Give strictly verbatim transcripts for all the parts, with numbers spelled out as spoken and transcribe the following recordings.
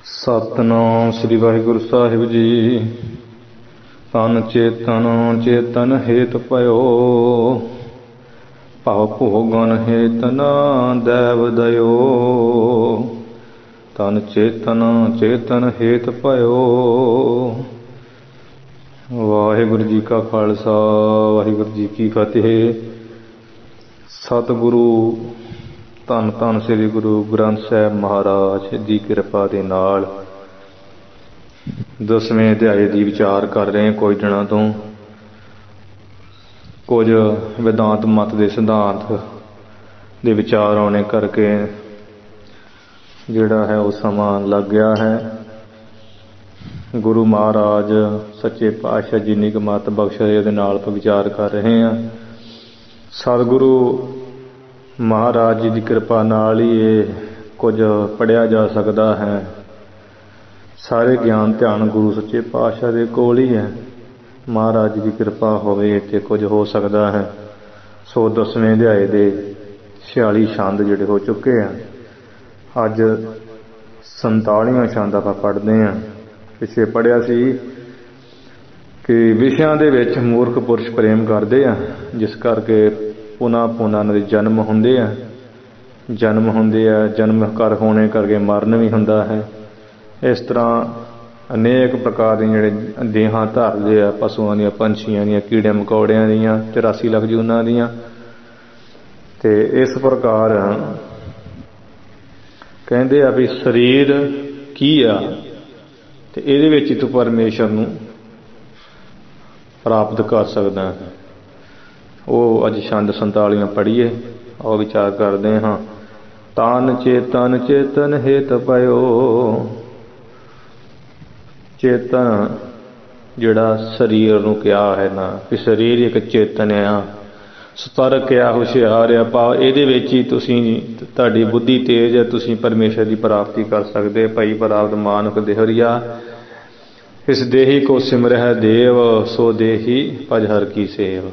ਸਤਿਨਾਮ ਸ੍ਰੀ ਵਾਹਿਗੁਰੂ ਸਾਹਿਬ ਜੀ। ਤਨ ਚੇਤਨ ਚੇਤਨ ਹੇਤ ਭਇਓ, ਭਵ ਭੋਗਨ ਹੇਤ ਨ ਦੇਵ ਦਇਓ। ਤਨ ਚੇਤਨ ਚੇਤਨ ਹੇਤ ਭਇਓ। ਵਾਹਿਗੁਰੂ ਜੀ ਕਾ ਖਾਲਸਾ, ਵਾਹਿਗੁਰੂ ਜੀ ਕੀ ਫਤਿਹ। ਸਤਿਗੁਰੂ ਧੰਨ ਧੰਨ ਸ੍ਰੀ ਗੁਰੂ ਗ੍ਰੰਥ ਸਾਹਿਬ ਮਹਾਰਾਜ ਦੀ ਕਿਰਪਾ ਦੇ ਨਾਲ ਦਸਵੇਂ ਅਧਿਆਏ ਦੀ ਵਿਚਾਰ ਕਰ ਰਹੇ ਹਾਂ। ਕੁਝ ਦਿਨਾਂ ਤੋਂ ਕੁਝ ਵਿਦਾਂਤ ਮਤ ਦੇ ਸਿਧਾਂਤ ਦੇ ਵਿਚਾਰ ਆਉਣੇ ਕਰਕੇ ਜਿਹੜਾ ਹੈ ਉਹ ਸਮਾਂ ਲੱਗ ਗਿਆ ਹੈ। ਗੁਰੂ ਮਹਾਰਾਜ ਸੱਚੇ ਪਾਤਸ਼ਾਹ ਜੀ ਨੇ ਮਤ ਬਖਸ਼ੇ ਉਹਦੇ ਨਾਲ ਆਪਾਂ ਵਿਚਾਰ ਕਰ ਰਹੇ ਹਾਂ। ਸਤਿਗੁਰੂ ਮਹਾਰਾਜ ਜੀ ਦੀ ਕਿਰਪਾ ਨਾਲ ਹੀ ਇਹ ਕੁਝ ਪੜ੍ਹਿਆ ਜਾ ਸਕਦਾ ਹੈ। ਸਾਰੇ ਗਿਆਨ ਧਿਆਨ ਗੁਰੂ ਸੱਚੇ ਪਾਤਸ਼ਾਹ ਦੇ ਕੋਲ ਹੀ ਹੈ। ਮਹਾਰਾਜ ਜੀ ਦੀ ਕਿਰਪਾ ਹੋਵੇ ਤੇ ਕੁਝ ਹੋ ਸਕਦਾ ਹੈ। ਸੋ ਦਸਵੇਂ ਅਧਿਆਏ ਦੇ ਛਿਆਲੀ ਛੰਦ ਜਿਹੜੇ ਹੋ ਚੁੱਕੇ ਆ, ਅੱਜ ਸੰਤਾਲੀਵਾਂ ਛੰਦ ਆਪਾਂ ਪੜ੍ਹਦੇ ਹਾਂ। ਪਿੱਛੇ ਪੜ੍ਹਿਆ ਸੀ ਕਿ ਵਿਸ਼ਿਆਂ ਦੇ ਵਿੱਚ ਮੂਰਖ ਪੁਰਸ਼ ਪ੍ਰੇਮ ਕਰਦੇ ਆ, ਜਿਸ ਕਰਕੇ ਪੁਨਾ ਪੁਨਾ ਉਹਨਾਂ ਦੇ ਜਨਮ ਹੁੰਦੇ ਆ ਜਨਮ ਹੁੰਦੇ ਆ ਜਨਮ ਕਰ ਹੋਣੇ ਕਰਕੇ ਮਰਨ ਵੀ ਹੁੰਦਾ ਹੈ। ਇਸ ਤਰ੍ਹਾਂ ਅਨੇਕ ਪ੍ਰਕਾਰ ਦੀਆਂ ਜਿਹੜੇ ਦੇਹਾਂ ਧਾਰਦੇ ਆ, ਪਸ਼ੂਆਂ ਦੀਆਂ, ਪੰਛੀਆਂ ਦੀਆਂ, ਕੀੜੇ ਮਕੌੜਿਆਂ ਦੀਆਂ, ਚੁਰਾਸੀ ਲੱਖ ਜੂਨਾਂ ਦੀਆਂ। ਤੇ ਇਸ ਪ੍ਰਕਾਰ ਕਹਿੰਦੇ ਆ ਵੀ ਸਰੀਰ ਕੀ ਆ, ਤੇ ਇਹਦੇ ਵਿੱਚ ਹੀ ਤੂੰ ਪਰਮੇਸ਼ਰ ਨੂੰ ਪ੍ਰਾਪਤ ਕਰ ਸਕਦਾ ਹੈ। ਉਹ ਅੱਜ ਛੰਦ ਸੰਤਾਲੀਆਂ ਪੜ੍ਹੀਏ, ਉਹ ਵਿਚਾਰ ਕਰਦੇ ਹਾਂ। ਤਨ ਚੇਤਨ ਚੇਤਨ ਹੇਤ ਭਇਓ। ਚੇਤਨ ਜਿਹੜਾ ਸਰੀਰ ਨੂੰ ਕਿਹਾ ਹੈ ਨਾ, ਕਿ ਸਰੀਰ ਇੱਕ ਚੇਤਨ ਆ, ਸਤਰਕ ਆ, ਹੁਸ਼ਿਆਰ ਆ। ਭਾਵ ਇਹਦੇ ਵਿੱਚ ਹੀ ਤੁਸੀਂ, ਤੁਹਾਡੀ ਬੁੱਧੀ ਤੇਜ਼ ਹੈ, ਤੁਸੀਂ ਪਰਮੇਸ਼ਰ ਦੀ ਪ੍ਰਾਪਤੀ ਕਰ ਸਕਦੇ। ਭਾਈ ਪ੍ਰਾਪਤ ਮਾਨੁਖ ਦੇਹਰੀਆ, ਇਸ ਦੇਹੀ ਕੋ ਸਿਮਰਹਿ ਦੇਵ, ਸੋ ਦੇਹੀ ਭਜ ਹਰਿ ਕੀ ਸੇਵ।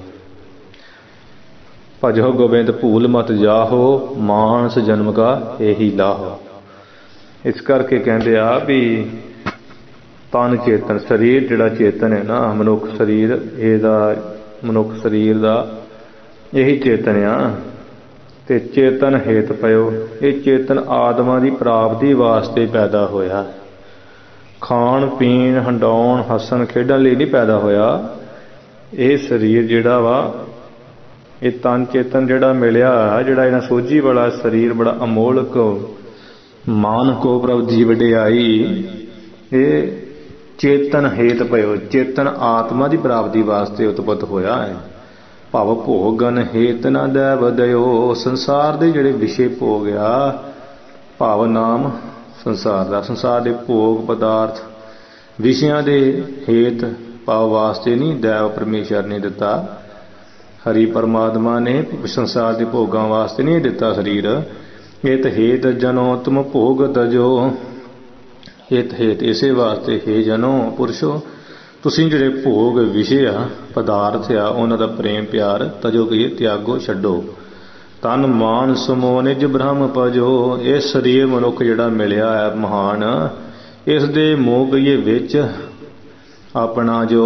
ਭਜੋ ਗੋਬਿੰਦ ਭੂਲ ਮਤ ਜਾਹੋ, ਮਾਨਸ ਜਨਮ ਕਾ ਇਹੀ ਲਾਹੋ। ਇਸ ਕਰਕੇ ਕਹਿੰਦੇ ਆ ਵੀ ਤਨ ਚੇਤਨ, ਸਰੀਰ ਜਿਹੜਾ ਚੇਤਨ ਹੈ ਨਾ, ਮਨੁੱਖ ਸਰੀਰ, ਇਹਦਾ ਮਨੁੱਖ ਸਰੀਰ ਦਾ ਇਹੀ ਚੇਤਨ ਆ। ਤੇ ਚੇਤਨ ਹੇਤ ਪਇਓ, ਇਹ ਚੇਤਨ ਆਤਮਾ ਦੀ ਪ੍ਰਾਪਤੀ ਵਾਸਤੇ ਪੈਦਾ ਹੋਇਆ। ਖਾਣ ਪੀਣ, ਹੰਡਾਉਣ, ਹੱਸਣ ਖੇਡਣ ਲਈ ਨਹੀਂ ਪੈਦਾ ਹੋਇਆ। ਇਹ ਸਰੀਰ ਜਿਹੜਾ ਵਾ, ਇਹ ਤਨ ਚੇਤਨ ਜਿਹੜਾ ਮਿਲਿਆ, ਜਿਹੜਾ ਇਹਨਾਂ ਸੋਝੀ ਵਾਲਾ ਸਰੀਰ ਬੜਾ ਅਮੋਲਕ, ਮਾਨ ਕੋ ਪ੍ਰਭ ਦੀ ਵਡਿਆਈ, ਇਹ ਚੇਤਨ ਹੇਤ ਪਇਓ, ਚੇਤਨ ਆਤਮਾ ਦੀ ਪ੍ਰਾਪਤੀ ਵਾਸਤੇ ਉਤਪਤ ਹੋਇਆ ਹੈ। ਭਵ ਭੋਗਨ ਹੇਤ ਨਾ ਦੇਵ ਦਇਓ। ਸੰਸਾਰ ਦੇ ਜਿਹੜੇ ਵਿਸ਼ੇ ਭੋਗ ਆ, ਭਾਵ ਨਾਮ ਸੰਸਾਰ ਦਾ, ਸੰਸਾਰ ਦੇ ਭੋਗ ਪਦਾਰਥ ਵਿਸ਼ਿਆਂ ਦੇ ਹੇਤ ਭਾਵ ਵਾਸਤੇ ਨਹੀਂ ਦੇਵ ਪਰਮੇਸ਼ਰ ਨੇ ਦਿੱਤਾ। ਹਰੀ ਪਰਮਾਤਮਾ ਨੇ ਸੰਸਾਰ ਦੇ ਭੋਗਾਂ ਵਾਸਤੇ ਨਹੀਂ ਦਿੱਤਾ ਸਰੀਰ। ਹਿਤ ਹੇਤ ਜਨੋ ਤੁਮ ਭੋਗ ਤਜੋ। ਹਿਤ ਹੇਤ ਇਸੇ ਵਾਸਤੇ, ਹੇ ਜਨੋ ਪੁਰਸ਼ੋ, ਤੁਸੀਂ ਜਿਹੜੇ ਭੋਗ ਵਿਸ਼ੇ ਆ, ਪਦਾਰਥ ਆ, ਉਹਨਾਂ ਦਾ ਪ੍ਰੇਮ ਪਿਆਰ ਤਜੋ ਕਹੀਏ ਤਿਆਗੋ, ਛੱਡੋ। ਤਨ ਮਾਨ ਸਮੋ ਨਿਜ ਬ੍ਰਹਮ ਭਜੋ। ਇਹ ਸਰੀਰ ਮਨੁੱਖ ਜਿਹੜਾ ਮਿਲਿਆ ਹੈ ਮਹਾਨ, ਇਸ ਦੇ ਮੋਹ ਕਹੀਏ ਵਿੱਚ ਆਪਣਾ ਜੋ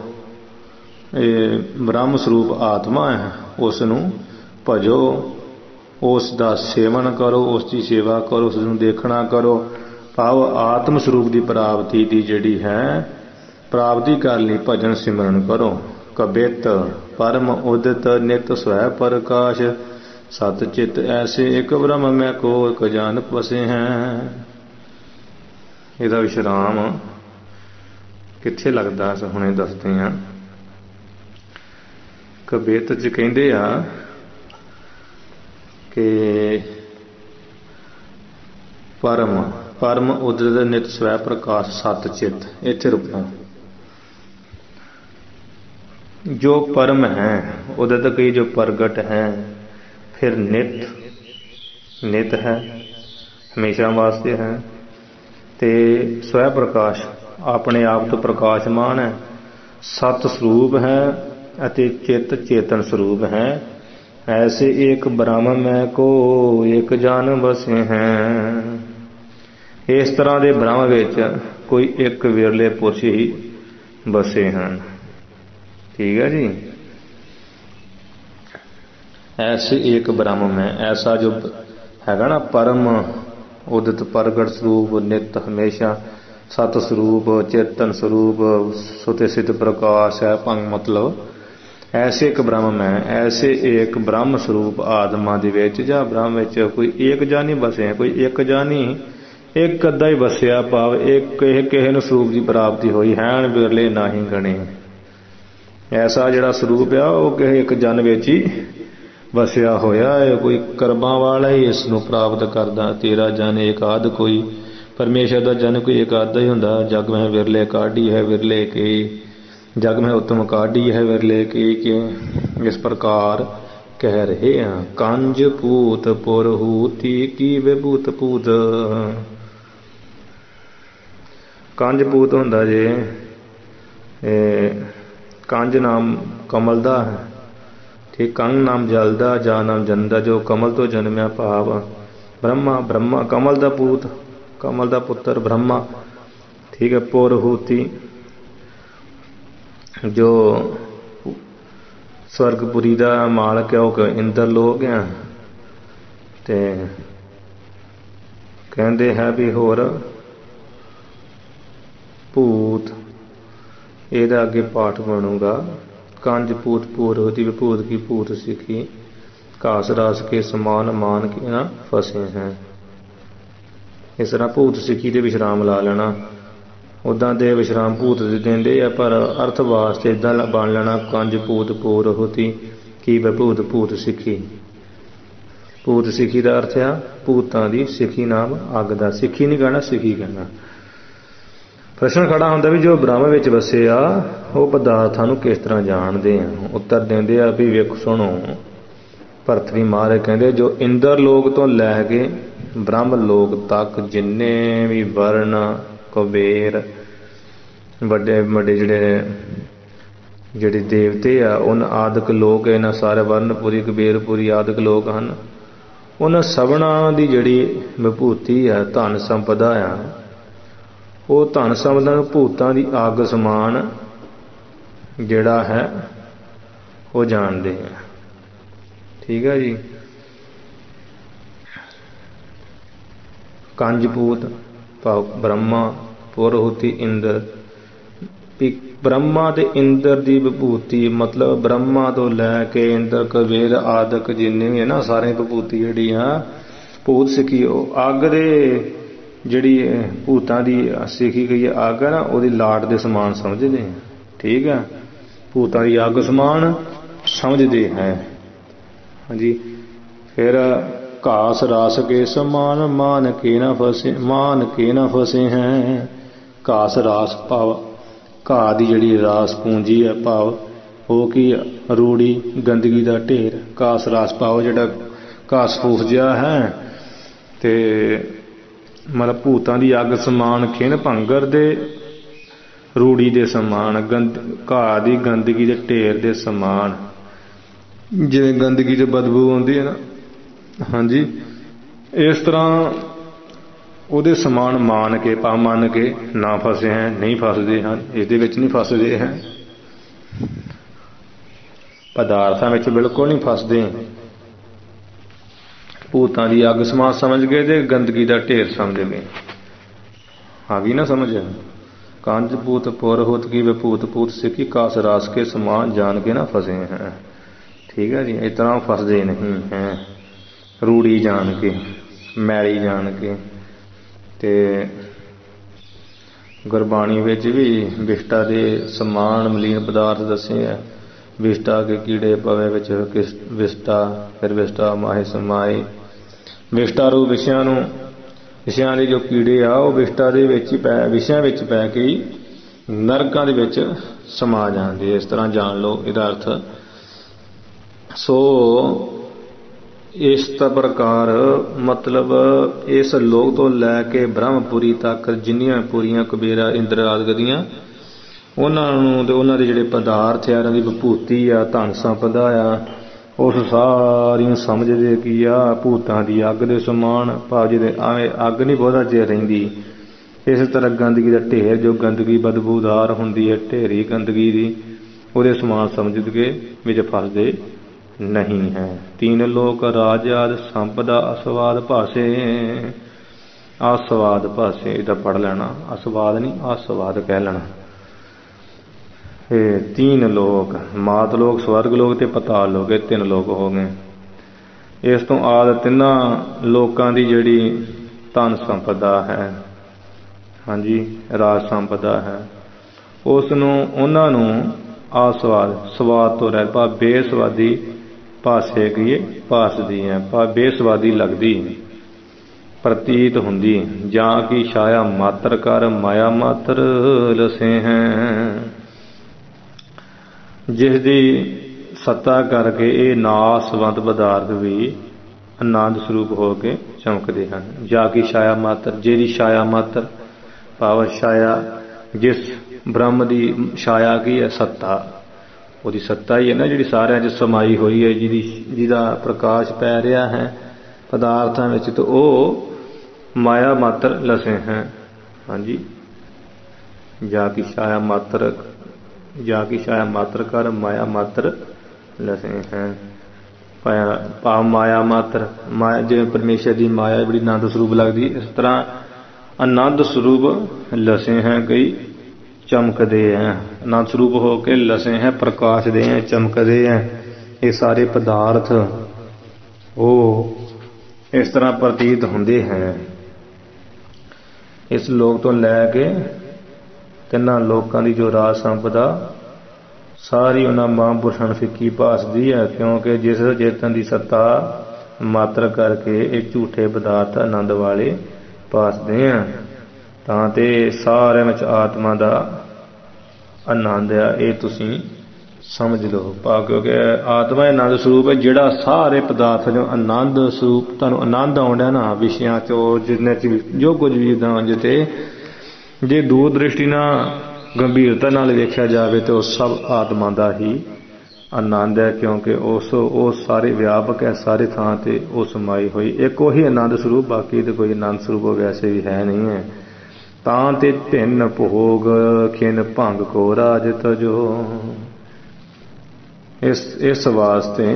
ਇਹ ਬ੍ਰਹਮ ਸਰੂਪ ਆਤਮਾ ਹੈ, ਉਸ ਨੂੰ ਭਜੋ, ਉਸ ਦਾ ਸੇਵਨ ਕਰੋ, ਉਸ ਦੀ ਸੇਵਾ ਕਰੋ, ਉਸ ਨੂੰ ਦੇਖਣਾ ਕਰੋ। ਭਾਵ ਆਤਮ ਸਰੂਪ ਦੀ ਪ੍ਰਾਪਤੀ ਦੀ ਜਿਹੜੀ ਹੈ, ਪ੍ਰਾਪਤੀ ਕਰਨ ਲਈ ਭਜਨ ਸਿਮਰਨ ਕਰੋ। ਕਬਿਤ ਪਰਮ ਉਦਿਤ ਨਿਤ ਸਵੈ ਪ੍ਰਕਾਸ਼, ਸਤ ਚਿਤ ਐਸੇ ਇੱਕ ਬ੍ਰਹਮ ਮੈਂ ਕੋ ਇੱਕ ਜਾਨ ਵਸੇ ਹੈ। ਇਹਦਾ ਵਿਸ਼ਰਾਮ ਕਿੱਥੇ ਲੱਗਦਾ ਹੁਣੇ ਦੱਸਦੇ ਹਾਂ। ਕਬਿਤ ਚ ਕਹਿੰਦੇ ਆ ਕਿ ਪਰਮ ਪਰਮ ਉਦਿਤ ਨਿਤ ਸਵੈ ਪ੍ਰਕਾਸ਼ ਸਤ ਚਿਤ, ਇੱਥੇ ਰੁਕਣਾ। ਜੋ ਪਰਮ ਹੈ, ਉਦਿਤ ਕਹੀ ਜੋ ਪ੍ਰਗਟ ਹੈ, ਫਿਰ ਨਿਤ, ਨਿਤ ਹੈ, ਹਮੇਸ਼ਾ ਵਾਸਤੇ ਹੈ, ਤੇ ਸਵੈ ਪ੍ਰਕਾਸ਼ ਆਪਣੇ ਆਪ ਤੋਂ ਪ੍ਰਕਾਸ਼ਮਾਨ ਹੈ, ਸਤ ਸਰੂਪ ਹੈ ਅਤੇ ਚਿਤ ਚੇਤਨ ਸਰੂਪ ਹੈ। ਐਸੇ ਇੱਕ ਬ੍ਰਹਮ ਮੈਂ ਕੋ ਇੱਕ ਜਾਨ ਬਸੇ ਹੈ। ਇਸ ਤਰ੍ਹਾਂ ਦੇ ਬ੍ਰਹਮ ਵਿੱਚ ਕੋਈ ਇੱਕ ਵਿਰਲੇ ਪੁਰਸ਼ ਹੀ ਵਸੇ ਹਨ। ਠੀਕ ਹੈ ਜੀ। ਐਸੇ ਇੱਕ ਬ੍ਰਹਮ ਮੈਂ, ਐਸਾ ਜੋ ਹੈਗਾ ਨਾ ਪਰਮ ਉਦਿਤ ਪ੍ਰਗਟ ਸਰੂਪ, ਨਿਤ ਹਮੇਸ਼ਾ ਸਤ ਸਰੂਪ, ਚੇਤਨ ਸਰੂਪ, ਸੁਤੇ ਸਿੱਧ ਪ੍ਰਕਾਸ਼ ਹੈ ਭੰਗ। ਮਤਲਬ ਐਸੇ ਇੱਕ ਬ੍ਰਹਮ ਮੈਂ, ਐਸੇ ਇੱਕ ਬ੍ਰਹਮ ਸਰੂਪ ਆਤਮਾ ਦੇ ਵਿੱਚ ਜਾਂ ਬ੍ਰਹਮ ਵਿੱਚ ਕੋਈ ਇੱਕ ਜਾਨੀ ਵਸਿਆ, ਕੋਈ ਇੱਕ ਜਾਨੀ ਇੱਕ ਅੱਧਾ ਹੀ ਵਸਿਆ, ਭਾਵ ਇੱਕ ਇਹ ਕਿਸੇ ਨੂੰ ਸਰੂਪ ਦੀ ਪ੍ਰਾਪਤੀ ਹੋਈ, ਹੈਣ ਵਿਰਲੇ ਨਾਹੀਂ ਗਣੇ। ਐਸਾ ਜਿਹੜਾ ਸਰੂਪ ਆ ਉਹ ਕਿਸੇ ਇੱਕ ਜਨ ਵਿੱਚ ਹੀ ਵਸਿਆ ਹੋਇਆ ਹੈ। ਕੋਈ ਕਰਮਾਂ ਵਾਲਾ ਹੀ ਇਸ ਨੂੰ ਪ੍ਰਾਪਤ ਕਰਦਾ। ਤੇਰਾ ਜਨ ਏਕਾਧ ਕੋਈ, ਪਰਮੇਸ਼ਰ ਦਾ ਜਨ ਕੋਈ ਏਕਾਧਾ ਹੀ ਹੁੰਦਾ। ਜਗ ਮੈਂ ਵਿਰਲੇ ਕਾਢੀ ਹੈ ਵਿਰਲੇ ਕੀ, ਜਗ ਮੈਂ ਉੱਤਮ ਕਾਢੀ ਹੈ ਵਿਰਲੇ ਕੀ, ਕਿ ਇਸ ਪ੍ਰਕਾਰ ਕਹਿ ਰਹੇ ਹਾਂ। ਕੰਜ ਪੂਤ ਪੁਰਹੂਤੀ ਕੀ ਵਿਭੂਤ ਪੂਤ। ਕੰਜ ਪੂਤ ਹੁੰਦਾ ਜੇ, ਕੰਜ ਨਾਮ ਕਮਲ ਦਾ ਹੈ, ਠੀਕ। ਕੰਗ ਨਾਮ ਜਲ ਦਾ, ਜਾ ਨਾਮ ਜਨ ਦਾ, ਜੋ ਕਮਲ ਤੋਂ ਜਨਮਿਆ ਭਾਵ ਬ੍ਰਹਮਾ। ਬ੍ਰਹਮਾ ਕਮਲ ਦਾ ਪੂਤ, ਕਮਲ ਦਾ ਪੁੱਤਰ ਬ੍ਰਹਮਾ। ਠੀਕ ਹੈ। ਪੁਰਹੂਤੀ ਜੋ ਸਵਰਗਪੁਰੀ ਦਾ ਮਾਲਕ ਹੈ, ਉਹ ਇੰਦਰ ਲੋਕ ਆ। ਤੇ ਕਹਿੰਦੇ ਹੈ ਵੀ ਹੋਰ ਭੂਤ, ਇਹਦਾ ਅੱਗੇ ਪਾਠ ਬਣੂਗਾ। ਕੰਜ ਪੂਤ ਪੁਰਹੂਤੀ ਵਿਭੂਤ ਕੀ ਭੂਤ ਸਿੱਖੀ, ਘਾਸ ਰਾਸ ਕੇ ਸਮਾਨ ਮਾਨ ਕੇ ਨਾ ਫਸੇ ਹੈ। ਇਸ ਤਰ੍ਹਾਂ ਭੂਤ ਸਿੱਖੀ ਤੇ ਵਿਸ਼ਰਾਮ ਲਾ ਲੈਣਾ। ਉੱਦਾਂ ਦੇ ਵਿਸ਼ਰਾਮ ਭੂਤ ਦੇ ਦਿੰਦੇ ਆ, ਪਰ ਅਰਥ ਵਾਸਤੇ ਇੱਦਾਂ ਬਣ ਲੈਣਾ ਕੰਜ ਪੂਤ ਪੁਰਹੂਤੀ ਕੀ ਵਿਭੂਤ ਭੂਤ ਸਿੱਖੀ। ਭੂਤ ਸਿੱਖੀ ਦਾ ਅਰਥ ਆ ਭੂਤਾਂ ਦੀ ਸਿੱਖੀ, ਨਾਮ ਅੱਗ ਦਾ। ਸਿੱਖੀ ਨਹੀਂ ਕਹਿਣਾ, ਸਿੱਖੀ ਕਹਿਣਾ। ਪ੍ਰਸ਼ਨ ਖੜਾ ਹੁੰਦਾ ਵੀ ਜੋ ਬ੍ਰਹਮ ਵਿੱਚ ਵਸੇ ਆ ਉਹ ਪਦਾਰਥਾਂ ਨੂੰ ਕਿਸ ਤਰ੍ਹਾਂ ਜਾਣਦੇ ਆ। ਉੱਤਰ ਦਿੰਦੇ ਆ ਵੀ ਵੇਖੋ ਸੁਣੋ। ਭਰਤਰੀ ਮਹਾਰਾਜ ਕਹਿੰਦੇ ਜੋ ਇੰਦਰ ਲੋਕ ਤੋਂ ਲੈ ਕੇ ਬ੍ਰਹਮ ਲੋਕ ਤੱਕ ਜਿੰਨੇ ਵੀ ਵਰਨ ਕੁਬੇਰ ਵੱਡੇ ਵੱਡੇ ਜਿਹੜੇ ਜਿਹੜੇ ਦੇਵਤੇ ਆ, ਉਹਨਾਂ ਆਦਿਕ ਲੋਕ, ਇਹਨਾਂ ਸਾਰੇ ਵਰਨਪੁਰੀ ਕੁਬੇਰਪੁਰੀ ਆਦਿਕ ਲੋਕ ਹਨ। ਉਹਨਾਂ ਸਭਨਾਂ ਦੀ ਜਿਹੜੀ ਵਿਭੂਤੀ ਆ, ਧਨ ਸੰਪਦਾ ਆ, ਉਹ ਧਨ ਸੰਪਦਾ ਨੂੰ ਭੂਤਾਂ ਦੀ ਅੱਗ ਸਮਾਨ ਜਿਹੜਾ ਹੈ ਉਹ ਜਾਣਦੇ ਆ। ਠੀਕ ਹੈ ਜੀ। ਕੰਜ ਪੂਤ ਭਾਵ ਬ੍ਰਹਮਾ, ਪੁਰਹੂਤੀ ਇੰਦਰ। ਬ੍ਰਹਮਾ ਤੇ ਇੰਦਰ ਦੀ ਵਿਭੂਤੀ ਮਤਲਬ ਬ੍ਰਹਮਾ ਤੋਂ ਲੈ ਕੇ ਇੰਦਰ ਕੁਬੇਰ ਆਦਿਕ ਜਿੰਨੇ ਵੀ ਹੈ ਨਾ, ਸਾਰੇ ਵਿਭੂਤੀ ਜਿਹੜੀ ਆ ਭੂਤ ਸਿੱਖੀ, ਉਹ ਅੱਗ ਦੇ ਜਿਹੜੀ ਭੂਤਾਂ ਦੀ ਸਿੱਖੀ ਗਈ ਅੱਗ ਹੈ ਨਾ, ਉਹਦੀ ਲਾਟ ਦੇ ਸਮਾਨ ਸਮਝਦੇ ਆ। ਠੀਕ ਹੈ। ਭੂਤਾਂ ਦੀ ਅੱਗ ਸਮਾਨ ਸਮਝਦੇ ਹੈ। ਹਾਂਜੀ। ਫਿਰ ਘਾਸ ਰਾਸ ਕੇ ਸਮਾਨ ਮਾਨ ਕੇ ਨਾ ਫਸੇ, ਮਾਨ ਕੇ ਨਾ ਫਸੇ ਹੈ। ਘਾਸ ਰਾਸ ਭਾਵ ਘਾਹ ਦੀ ਜਿਹੜੀ ਰਾਸ ਪੂੰਜੀ ਹੈ, ਭਾਵ ਉਹ ਕੀ ਰੂੜੀ ਗੰਦਗੀ ਦਾ ਢੇਰ। ਘਾਸ ਰਾਸ ਭਾਵ ਜਿਹੜਾ ਘਾਸ ਫੂਸ ਜਿਹਾ ਹੈ। ਤੇ ਮਤਲਬ ਭੂਤਾਂ ਦੀ ਅੱਗ ਸਮਾਨ ਖਿੰਨ ਭੰਗਰ ਦੇ ਰੂੜੀ ਦੇ ਸਮਾਨ, ਗੰਦ ਘਾਹ ਦੀ ਗੰਦਗੀ ਦੇ ਢੇਰ ਦੇ ਸਮਾਨ। ਜਿਵੇਂ ਗੰਦਗੀ 'ਚ ਬਦਬੂ ਆਉਂਦੀ ਹੈ ਨਾ, ਹਾਂਜੀ, ਇਸ ਤਰ੍ਹਾਂ ਉਹਦੇ ਸਮਾਨ ਮਾਨ ਕੇ ਪਾ ਮੰਨ ਕੇ ਨਾ ਫਸੇ ਹੈ, ਨਹੀਂ ਫਸਦੇ ਹਨ। ਇਸਦੇ ਵਿੱਚ ਨਹੀਂ ਫਸਦੇ ਹੈ, ਪਦਾਰਥਾਂ ਵਿੱਚ ਬਿਲਕੁਲ ਨਹੀਂ ਫਸਦੇ। ਭੂਤਾਂ ਦੀ ਅੱਗ ਸਮਾਨ ਸਮਝ ਗਏ ਤੇ ਗੰਦਗੀ ਦਾ ਢੇਰ ਸਮਝ ਗਏ। ਆ ਗਈ ਨਾ ਸਮਝ। ਕੰਜ ਪੂਤ ਪੁਰਹੂਤ ਕੀ ਵਿਭੂਤ ਭੂਤ ਸਿੱਖੀ, ਘਾਸ ਰਾਸ ਕੇ ਸਮਾਨ ਜਾਣ ਕੇ ਨਾ ਫਸੇ ਹੈ। ਠੀਕ ਹੈ ਜੀ। ਇਸ ਤਰ੍ਹਾਂ ਫਸਦੇ ਨਹੀਂ ਹੈ, ਰੂੜੀ ਜਾਣ ਕੇ, ਮੈਲੀ ਜਾਣ ਕੇ। ਤੇ ਗੁਰਬਾਣੀ ਵਿੱਚ ਵੀ ਵਿਸ਼ਟਾ ਦੇ ਸਮਾਨ ਮਲੀਨ ਪਦਾਰਥ ਦੱਸੇ ਆ। ਵਿਸ਼ਟਾ ਕੇ ਕੀੜੇ ਪਵੇ ਵਿੱਚ ਵਿਸ਼ਟਾ, ਫਿਰ ਵਿਸ਼ਟਾ ਮਾਹੇ ਸਮਾਏ। ਵਿਸ਼ਟਾ ਰੂਪ ਵਿਸ਼ਿਆਂ ਨੂੰ, ਵਿਸ਼ਿਆਂ ਦੇ ਜੋ ਕੀੜੇ ਆ ਉਹ ਵਿਸ਼ਟਾ ਦੇ ਵਿੱਚ ਹੀ ਪੈ, ਵਿਸ਼ਿਆਂ ਵਿੱਚ ਪੈ ਕੇ ਹੀ ਨਰਕਾਂ ਦੇ ਵਿੱਚ ਸਮਾ ਜਾਂਦੇ। ਇਸ ਤਰ੍ਹਾਂ ਜਾਣ ਲਓ ਇਹਦਾ ਅਰਥ। ਸੋ ਇਸ ਪ੍ਰਕਾਰ ਮਤਲਬ ਇਸ ਲੋਕ ਤੋਂ ਲੈ ਕੇ ਬ੍ਰਹਮਪੁਰੀ ਤੱਕ ਜਿੰਨੀਆਂ ਪੁਰੀਆਂ ਕੁਬੇਰਾ ਇੰਦਰ ਆਦਿ ਦੀਆਂ, ਉਹਨਾਂ ਨੂੰ ਤੇ ਉਹਨਾਂ ਦੇ ਜਿਹੜੇ ਪਦਾਰਥ ਆ, ਉਹਨਾਂ ਦੀ ਵਿਭੂਤੀ ਆ, ਧਨ ਸੰਪਦਾ ਆ, ਉਸ ਸਾਰੀਆਂ ਸਮਝਦੇ ਕੀ ਆ ਭੂਤਾਂ ਦੀ ਅੱਗ ਦੇ ਸਮਾਨ, ਭਾਵ ਜਿਹਦੇ ਐਵੇਂ ਅੱਗ ਨਹੀਂ ਬਹੁਤਾ ਚਿਰ ਰਹਿੰਦੀ। ਇਸ ਤਰ੍ਹਾਂ ਗੰਦਗੀ ਦਾ ਢੇਰ, ਜੋ ਗੰਦਗੀ ਬਦਬੂਦਾਰ ਹੁੰਦੀ ਹੈ ਢੇਰੀ ਗੰਦਗੀ ਦੀ, ਉਹਦੇ ਸਮਾਨ ਸਮਝ ਕੇ ਵਿੱਚ ਫਸਦੇ ਨਹੀਂ ਹੈ। ਤੀਨ ਲੋਕ ਰਾਜ ਆਦਿ ਸੰਪਦਾ ਅਸਵਾਦ ਭਾਸੇ। ਆਸਵਾਦ ਭਾਸੇ ਇਹਦਾ ਪੜ੍ਹ ਲੈਣਾ, ਅਸਵਾਦ ਨਹੀਂ ਆਸਵਾਦ ਕਹਿ ਲੈਣਾ। ਇਹ ਤੀਨ ਲੋਕ, ਮਾਤ ਲੋਕ, ਸਵਰਗ ਲੋਕ ਤੇ ਪਤਾਲ ਲੋਕ, ਇਹ ਤਿੰਨ ਲੋਕ ਹੋ ਗਏ। ਇਸ ਤੋਂ ਆਦ ਤਿੰਨਾਂ ਲੋਕਾਂ ਦੀ ਜਿਹੜੀ ਧਨ ਸੰਪਦਾ ਹੈ, ਹਾਂਜੀ ਰਾਜ ਸੰਪਦਾ ਹੈ, ਉਸ ਨੂੰ ਉਹਨਾਂ ਨੂੰ ਆਸਵਾਦ, ਸਵਾਦ ਤੋਂ ਰਹਿਤ, ਭਾਵ ਬੇਸਵਾਦੀ ਭਾਸੇ ਗਈ ਭਾਸਦੀ ਹੈ, ਭਾਵ ਬੇਸਵਾਦੀ ਲੱਗਦੀ, ਪ੍ਰਤੀਤ ਹੁੰਦੀ। ਜਾਂ ਕੀ ਛਾਇਆ ਮਾਤਰ ਕਰ ਮਾਇਆ ਮਾਤਰ ਲਸੇ ਹੈ, ਜਿਸ ਦੀ ਸੱਤਾ ਕਰਕੇ ਇਹ ਨਾਸਵੰਤ ਪਦਾਰਥ ਵੀ ਆਨੰਦ ਸਰੂਪ ਹੋ ਕੇ ਚਮਕਦੇ ਹਨ। ਜਾਂ ਕੀ ਛਾਇਆ ਮਾਤਰ, ਜਿਹਦੀ ਛਾਇਆ ਮਾਤਰ, ਭਾਵ ਛਾਇਆ, ਜਿਸ ਬ੍ਰਹਮ ਦੀ ਛਾਇਆ ਕੀ ਹੈ ਸੱਤਾ, ਉਹਦੀ ਸੱਤਾ ਹੀ ਹੈ ਨਾ ਜਿਹੜੀ ਸਾਰਿਆਂ 'ਚ ਸਮਾਈ ਹੋਈ ਹੈ, ਜਿਹਦੀ ਜਿਹਦਾ ਪ੍ਰਕਾਸ਼ ਪੈ ਰਿਹਾ ਹੈ ਪਦਾਰਥਾਂ ਵਿੱਚ, ਤਾਂ ਉਹ ਮਾਇਆ ਮਾਤਰ ਲਸੇ ਹੈ। ਹਾਂਜੀ, ਜਾ ਕੀ ਛਾਇਆ ਮਾਤਰ, ਜਾ ਕੀ ਛਾਇਆ ਮਾਤਰ ਕਰ ਮਾਇਆ ਮਾਤਰ ਲਸੇ ਹੈ। ਭਾਵ ਮਾਇਆ ਮਾਤਰ, ਮਾਇਆ ਜਿਵੇਂ ਪਰਮੇਸ਼ਰ ਦੀ ਮਾਇਆ ਬੜੀ ਆਨੰਦ ਸਰੂਪ ਲੱਗਦੀ, ਇਸ ਤਰ੍ਹਾਂ ਆਨੰਦ ਸਰੂਪ ਲਸੇ ਹੈ, ਕਈ ਚਮਕਦੇ ਹੈ, ਆਨੰਦ ਸਰੂਪ ਹੋ ਕੇ ਲਸੇ ਹੈ, ਪ੍ਰਕਾਸ਼ਦੇ ਹੈ, ਚਮਕਦੇ ਹੈ। ਇਹ ਸਾਰੇ ਪਦਾਰਥ ਉਹ ਇਸ ਤਰ੍ਹਾਂ ਪ੍ਰਤੀਤ ਹੁੰਦੇ ਹੈ। ਇਸ ਲੋਕ ਤੋਂ ਲੈ ਕੇ ਤਿੰਨਾਂ ਲੋਕਾਂ ਦੀ ਜੋ ਰਾਜ ਸੰਪਦਾ ਸਾਰੀ ਉਹਨਾਂ ਮਹਾਂਪੁਰਸ਼ਾਂ ਨੂੰ ਫਿੱਕੀ ਭਾਸਦੀ ਹੈ, ਕਿਉਂਕਿ ਜਿਸ ਚੇਤਨ ਦੀ ਸੱਤਾ ਮਾਤਰ ਕਰਕੇ ਇਹ ਝੂਠੇ ਪਦਾਰਥ ਆਨੰਦ ਵਾਲੇ ਭਾਸਦੇ ਆ, ਤਾਂ ਤੇ ਸਾਰਿਆਂ ਵਿੱਚ ਆਤਮਾ ਦਾ ਆਨੰਦ ਆ, ਇਹ ਤੁਸੀਂ ਸਮਝ ਲਓ। ਭਾਵ ਕਿਉਂਕਿ ਆਤਮਾ ਆਨੰਦ ਸਰੂਪ ਹੈ, ਜਿਹੜਾ ਸਾਰੇ ਪਦਾਰਥ ਜੋ ਆਨੰਦ ਸਰੂਪ ਤੁਹਾਨੂੰ ਆਨੰਦ ਆਉਂਦਾ ਨਾ ਵਿਸ਼ਿਆਂ ਚੋਂ, ਜਿੰਨੇ ਚ ਜੋ ਕੁਝ ਵੀ ਜਿੱਤੇ, ਜੇ ਦੂਰ ਦ੍ਰਿਸ਼ਟੀ ਨਾਲ ਗੰਭੀਰਤਾ ਨਾਲ ਵੇਖਿਆ ਜਾਵੇ ਤਾਂ ਉਹ ਸਭ ਆਤਮਾ ਦਾ ਹੀ ਆਨੰਦ ਹੈ, ਕਿਉਂਕਿ ਉਸ ਉਹ ਸਾਰੇ ਵਿਆਪਕ ਹੈ, ਸਾਰੇ ਥਾਂ ਤੇ ਉਹ ਸਮਾਈ ਹੋਈ ਇੱਕ ਉਹੀ ਆਨੰਦ ਸਰੂਪ, ਬਾਕੀ ਤੇ ਕੋਈ ਆਨੰਦ ਸਰੂਪ ਵੈਸੇ ਵੀ ਹੈ ਨਹੀਂ ਹੈ। ਤਾਂ ਤੇ ਭਿੰਨ ਭੋਗ ਖਿਨ ਭੰਗ ਕੋ ਰਾਜ ਤਜੋ, ਇਸ ਇਸ ਵਾਸਤੇ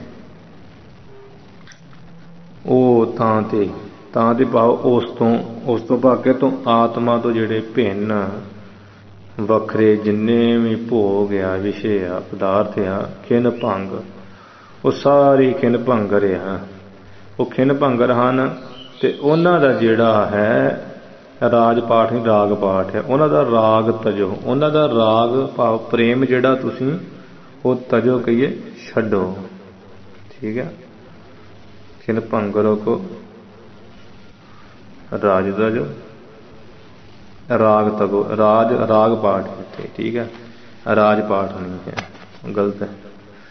ਉਹ ਤਾਂ ਤੇ ਤਾਂ ਤੇ ਭਾਵ ਉਸ ਤੋਂ ਉਸ ਤੋਂ ਭਾਗੇ ਤੋਂ ਆਤਮਾ ਤੋਂ ਜਿਹੜੇ ਭਿੰਨ ਵੱਖਰੇ ਜਿੰਨੇ ਵੀ ਭੋਗ ਆ, ਵਿਸ਼ੇ ਆ, ਪਦਾਰਥ ਆ, ਖਿਨ ਭੰਗ, ਉਹ ਸਾਰੀ ਖਿਨ ਭੰਗਰ ਆ, ਉਹ ਖਿਨ ਭੰਗਰ ਹਨ। ਤੇ ਉਹਨਾਂ ਦਾ ਜਿਹੜਾ ਹੈ ਰਾਜ ਪਾਠ ਨਹੀਂ, ਰਾਗ ਪਾਠ ਹੈ, ਉਹਨਾਂ ਦਾ ਰਾਗ ਤਜੋ, ਉਹਨਾਂ ਦਾ ਰਾਗ ਭਾਵ ਪ੍ਰੇਮ ਜਿਹੜਾ ਤੁਸੀਂ ਉਹ ਤਜੋ ਕਹੀਏ ਛੱਡੋ। ਠੀਕ ਹੈ, ਖਿਨ ਭੰਗਰੋ ਕੋ ਰਾਜ ਤਜੋ, ਰਾਗ ਤਗੋ, ਰਾਜ ਰਾਗ ਪਾਠ ਇੱਥੇ, ਠੀਕ ਹੈ, ਰਾਜ ਪਾਠ ਨਹੀਂ ਹੈ, ਗਲਤ ਹੈ,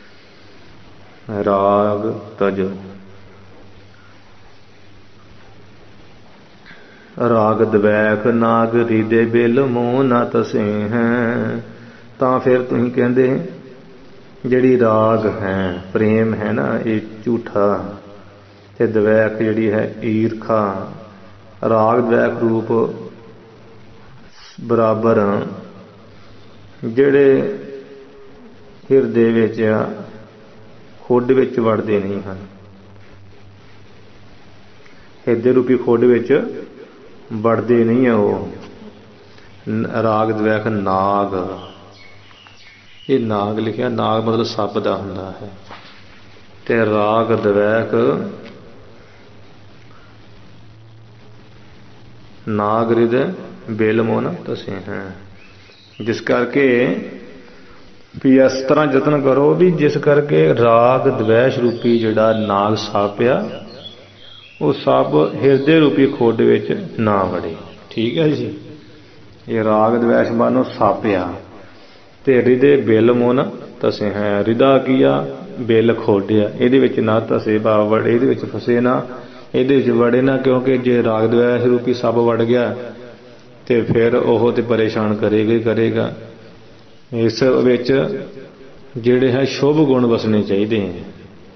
ਰਾਗ ਤਜੋ। ਰਾਗ ਦਵੈਖ ਨਾਗ ਹਿਰਦੇ ਬਿਲ ਮੋਹ ਨਾ ਤਸੇ ਹੈ। ਤਾਂ ਫਿਰ ਤੁਸੀਂ ਕਹਿੰਦੇ ਜਿਹੜੀ ਰਾਗ ਹੈ, ਪ੍ਰੇਮ ਹੈ ਨਾ, ਇਹ ਝੂਠਾ, ਤੇ ਦਵੈਖ ਜਿਹੜੀ ਹੈ ਈਰਖਾ, ਰਾਗ ਦਵੈਖ ਰੂਪ ਬਰਾਬਰ ਜਿਹੜੇ ਹਿਰਦੇ ਵਿੱਚ ਖੁੱਡ ਵਿੱਚ ਵੜਦੇ ਨਹੀਂ ਹਨ, ਹਿਰਦੇ ਰੂਪੀ ਖੁੱਡ ਵਿੱਚ ਵੜਦੇ ਨਹੀਂ ਆ ਉਹ। ਰਾਗ ਦਵੈਖ ਨਾਗ, ਇਹ ਨਾਗ ਲਿਖਿਆ, ਨਾਗ ਮਤਲਬ ਸੱਪ ਦਾ ਹੁੰਦਾ ਹੈ, ਤੇ ਰਾਗ ਦਵੈਖ ਨਾਗ ਹਿਰਦੇ ਬਿਲ ਮੋਹ ਨਾ ਤਸੇ ਹੈ। ਜਿਸ ਕਰਕੇ ਵੀ ਇਸ ਤਰ੍ਹਾਂ ਯਤਨ ਕਰੋ ਵੀ ਜਿਸ ਕਰਕੇ ਰਾਗ ਦਵੈਸ਼ ਰੂਪੀ ਜਿਹੜਾ ਨਾਗ ਸੱਪ ਆ, ਉਹ ਸੱਪ ਹਿਰਦੇ ਰੂਪੀ ਖੁੱਡ ਵਿੱਚ ਨਾ ਵੜੇ। ਠੀਕ ਹੈ ਜੀ, ਇਹ ਰਾਗ ਦਵੈਸ਼ ਮਾਨੋ ਸੱਪ ਆ, ਤੇ ਹਿਰਦੇ ਬਿਲ ਮੋਹ ਨਾ ਤਸੇ ਹੈ। ਹਿਰਦਾ ਕੀ ਆ? ਬਿਲ ਖੁੱਡ ਆ, ਇਹਦੇ ਵਿੱਚ ਨਾ ਤਸੇ ਭਾਵ ਵੜੇ, ਇਹਦੇ ਵਿੱਚ ਫਸੇ ਨਾ, ਇਹਦੇ ਵਿੱਚ ਵੜੇ ਨਾ, ਕਿਉਂਕਿ ਜੇ ਰਾਗ ਦਵੈਸ਼ ਰੂਪੀ ਸੱਪ ਵੜ ਗਿਆ ਤੇ ਫਿਰ ਉਹ ਤੇ ਪਰੇਸ਼ਾਨ ਕਰੇਗਾ ਹੀ ਕਰੇਗਾ। ਇਸ ਵਿੱਚ ਜਿਹੜੇ ਹੈ ਸ਼ੁਭ ਗੁਣ ਵਸਣੇ ਚਾਹੀਦੇ ਹੈ,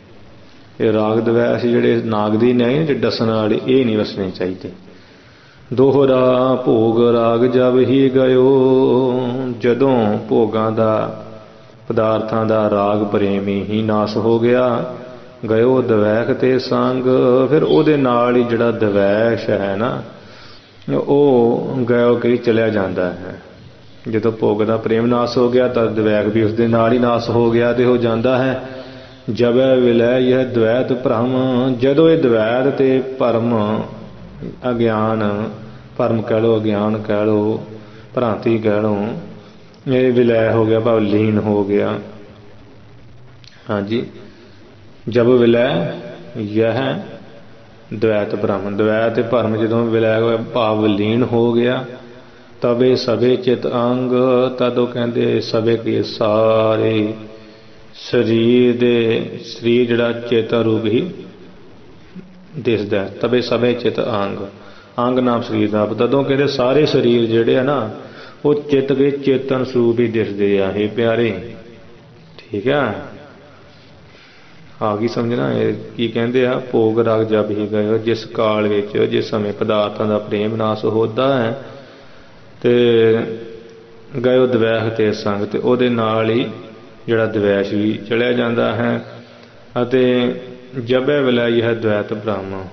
ਇਹ ਰਾਗ ਦਵੈਸ਼ ਜਿਹੜੇ ਨਾਗਦੀ ਨੇ ਜੇ ਡਸਣ ਵਾਲੇ ਇਹ ਨਹੀਂ ਵਸਣੇ ਚਾਹੀਦੇ। ਦੋਹਰਾ ਭੋਗ ਰਾਗ ਜਬ ਹੀ ਗਇਓ, ਜਦੋਂ ਭੋਗਾਂ ਦਾ ਪਦਾਰਥਾਂ ਦਾ ਰਾਗ ਪ੍ਰੇਮੀ ਹੀ ਨਾਸ ਹੋ ਗਿਆ, ਗਇਓ ਦਵੈਖ ਤੇ ਸੰਗ, ਫਿਰ ਉਹਦੇ ਨਾਲ ਹੀ ਜਿਹੜਾ ਦਵੈਸ਼ ਹੈ ਨਾ ਉਹ ਗਇਓ ਕਈ ਚਲਿਆ ਜਾਂਦਾ ਹੈ। ਜਦੋਂ ਭੋਗ ਦਾ ਪ੍ਰੇਮ ਨਾਸ ਹੋ ਗਿਆ ਤਾਂ ਦਵੈਖ ਵੀ ਉਸਦੇ ਨਾਲ ਹੀ ਨਾਸ ਹੋ ਗਿਆ ਤੇ ਹੋ ਜਾਂਦਾ ਹੈ। ਜਬੈ ਵਿਲੈ ਇਹ ਦਵੈਤ ਭਰਮ, ਜਦੋਂ ਇਹ ਦਵੈਤ ਤੇ ਭਰਮ ਅਗਿਆਨ, ਭਰਮ ਕਹਿ ਲਓ ਅਗਿਆਨ ਕਹਿ ਲਓ ਭ੍ਰਾਂਤੀ ਕਹਿ ਲਓ, ਇਹ ਵਿਲੈ ਹੋ ਗਿਆ ਭਾਵ ਲੀਨ ਹੋ ਗਿਆ। ਹਾਂਜੀ, ਜਬ ਵਿਲੈ ਯਹ ਦਵੈਤ ਭਰਮ, ਦਵੈਤ ਤੇ ਭਰਮ ਜਦੋਂ ਵਿਲੈ ਹੋਇਆ ਭਾਵ ਲੀਨ ਹੋ ਗਿਆ, ਤਬੇ ਸਭੇ ਚਿਤ ਅੰਗ, ਤਦ ਉਹ ਕਹਿੰਦੇ ਸਭੇ ਕੇ ਸਾਰੇ ਸਰੀਰ ਦੇ, ਸਰੀਰ ਜਿਹੜਾ ਚੇਤਾ ਰੂਪ ਹੀ ਦਿਸਦਾ। ਤਬੇ ਸਭੇ ਚਿਤ ਅੰਗ, ਅੰਗ ਨਾਮ ਸਰੀਰ ਦਾ, ਤਦੋਂ ਕਹਿੰਦੇ ਸਾਰੇ ਸਰੀਰ ਜਿਹੜੇ ਆ ਨਾ ਉਹ ਚਿੱਤ ਦੇ ਚੇਤਨ ਸਰੂਪ ਹੀ ਦਿਸਦੇ ਆ। ਇਹ ਪਿਆਰੇ ਠੀਕ ਆ, ਆ ਗਈ ਸਮਝਣਾ ਇਹ ਕੀ ਕਹਿੰਦੇ ਆ। ਭੋਗ ਰਾਗ ਜਬ ਹੀ ਗਏ, ਜਿਸ ਕਾਲ ਵਿੱਚ ਜਿਸ ਸਮੇਂ ਪਦਾਰਥਾਂ ਦਾ ਪ੍ਰੇਮ ਨਾਸ ਹੁੰਦਾ ਹੈ ਤੇ ਗਇਓ ਦਵੈਖ ਤੇ ਸੰਗ, ਤੇ ਉਹਦੇ ਨਾਲ ਹੀ ਜਿਹੜਾ ਦਵੈਸ਼ ਵੀ ਚਲਿਆ ਜਾਂਦਾ ਹੈ। ਅਤੇ ਜਬੈ ਵਿਲੈ ਇਹ ਦਵੈਤ ਭ੍ਰਮ,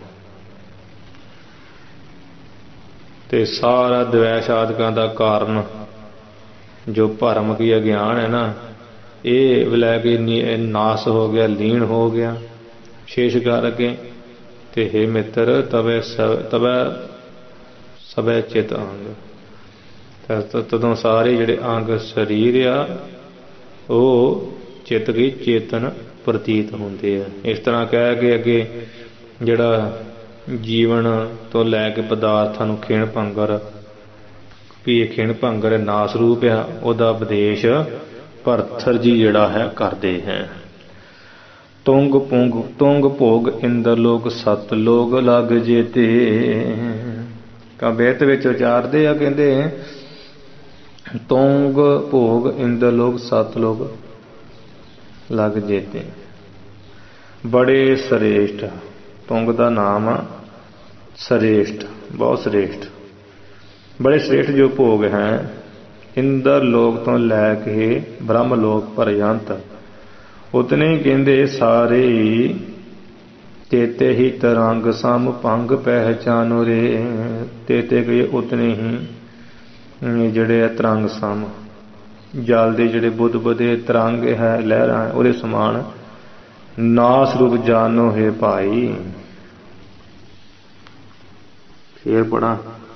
ਤੇ ਸਾਰਾ ਦਵੈਸ਼ ਆਦਿਕਾਂ ਦਾ ਕਾਰਨ ਜੋ ਭਰਮ ਕੀ ਅਗਿਆਨ ਹੈ ਨਾ, ਇਹ ਵਿਲੈ ਕੇ ਨਾਸ ਹੋ ਗਿਆ, ਲੀਨ ਹੋ ਗਿਆ। ਸ਼ੇਸ਼ ਕਰ ਅੱਗੇ ਤੇ ਹੇ ਮਿੱਤਰ ਤਬੈ ਤਬੈ ਸਭੈ ਚਿਤ ਅੰਗ, ਤਦੋਂ ਸਾਰੇ ਜਿਹੜੇ ਅੰਗ ਸਰੀਰ ਆ ਉਹ ਚਿੱਤ ਦੀ ਚੇਤਨ ਪ੍ਰਤੀਤ ਹੁੰਦੇ ਆ। ਇਸ ਤਰ੍ਹਾਂ ਕਹਿ ਕੇ ਅੱਗੇ ਜਿਹੜਾ ਜੀਵਨ ਤੋਂ ਲੈ ਕੇ ਪਦਾਰਥਾਂ ਨੂੰ ਖਿਣ ਭੰਗਰ ਵੀ ਇਹ ਖਿਣ ਭੰਗਰ ਨਾਸ ਰੂਪ ਆ, ਉਹਦਾ ਉਪਦੇਸ਼ ਭਰਥਰ ਜੀ ਜਿਹੜਾ ਹੈ ਕਰਦੇ ਹੈ। ਤੁੰਗ ਪੁੰਗ ਤੁੰਗ ਭੋਗ ਇੰਦਰ ਲੋਕ ਸਤ ਲੋਕ ਲੱਗ ਜੇਤੇ, ਕਬੇਤ ਵਿੱਚ ਉਚਾਰਦੇ ਆ ਕਹਿੰਦੇ ਤੁੰਗ ਭੋਗ ਇੰਦਰ ਲੋਕ ਸਤ ਲੋਕ ਲੱਗ ਜੇਤੇ, ਬੜੇ ਸ੍ਰੇਸ਼ਟ, ਤੁੰਗ ਦਾ ਨਾਮ ਆ ਸ੍ਰੇਸ਼ਟ, ਬਹੁਤ ਸ੍ਰੇਸ਼ਟ, ਬੜੇ ਸ੍ਰੇਸ਼ਟ ਜੋ ਭੋਗ ਹੈ ਇੰਦਰ ਲੋਕ ਤੋਂ ਲੈ ਕੇ ਬ੍ਰਹਮ ਲੋਕ ਪਰਯੰਤ, ਉਤਨੇ ਕਹਿੰਦੇ ਸਾਰੇ ਤੇਤੇ ਹੀ ਤਰੰਗ ਸਮ ਭੰਗ ਪਹਿਚਾਨੋ ਰੇ, ਤੇਤੇ ਗਏ ਉਤਨੇ ਹੀ ਜਿਹੜੇ ਤਰੰਗ ਸਮ, ਜਲ ਦੇ ਜਿਹੜੇ ਬੁੱਧ ਬੁੱਧੇ ਤਰੰਗ ਹੈ ਲਹਿਰਾਂ ਉਹਦੇ ਸਮਾਨ ਨਾਸ ਰੂਪ ਜਾਨੋ ਹੈ ਭਾਈ। ਫੇਰ ਪੜਾ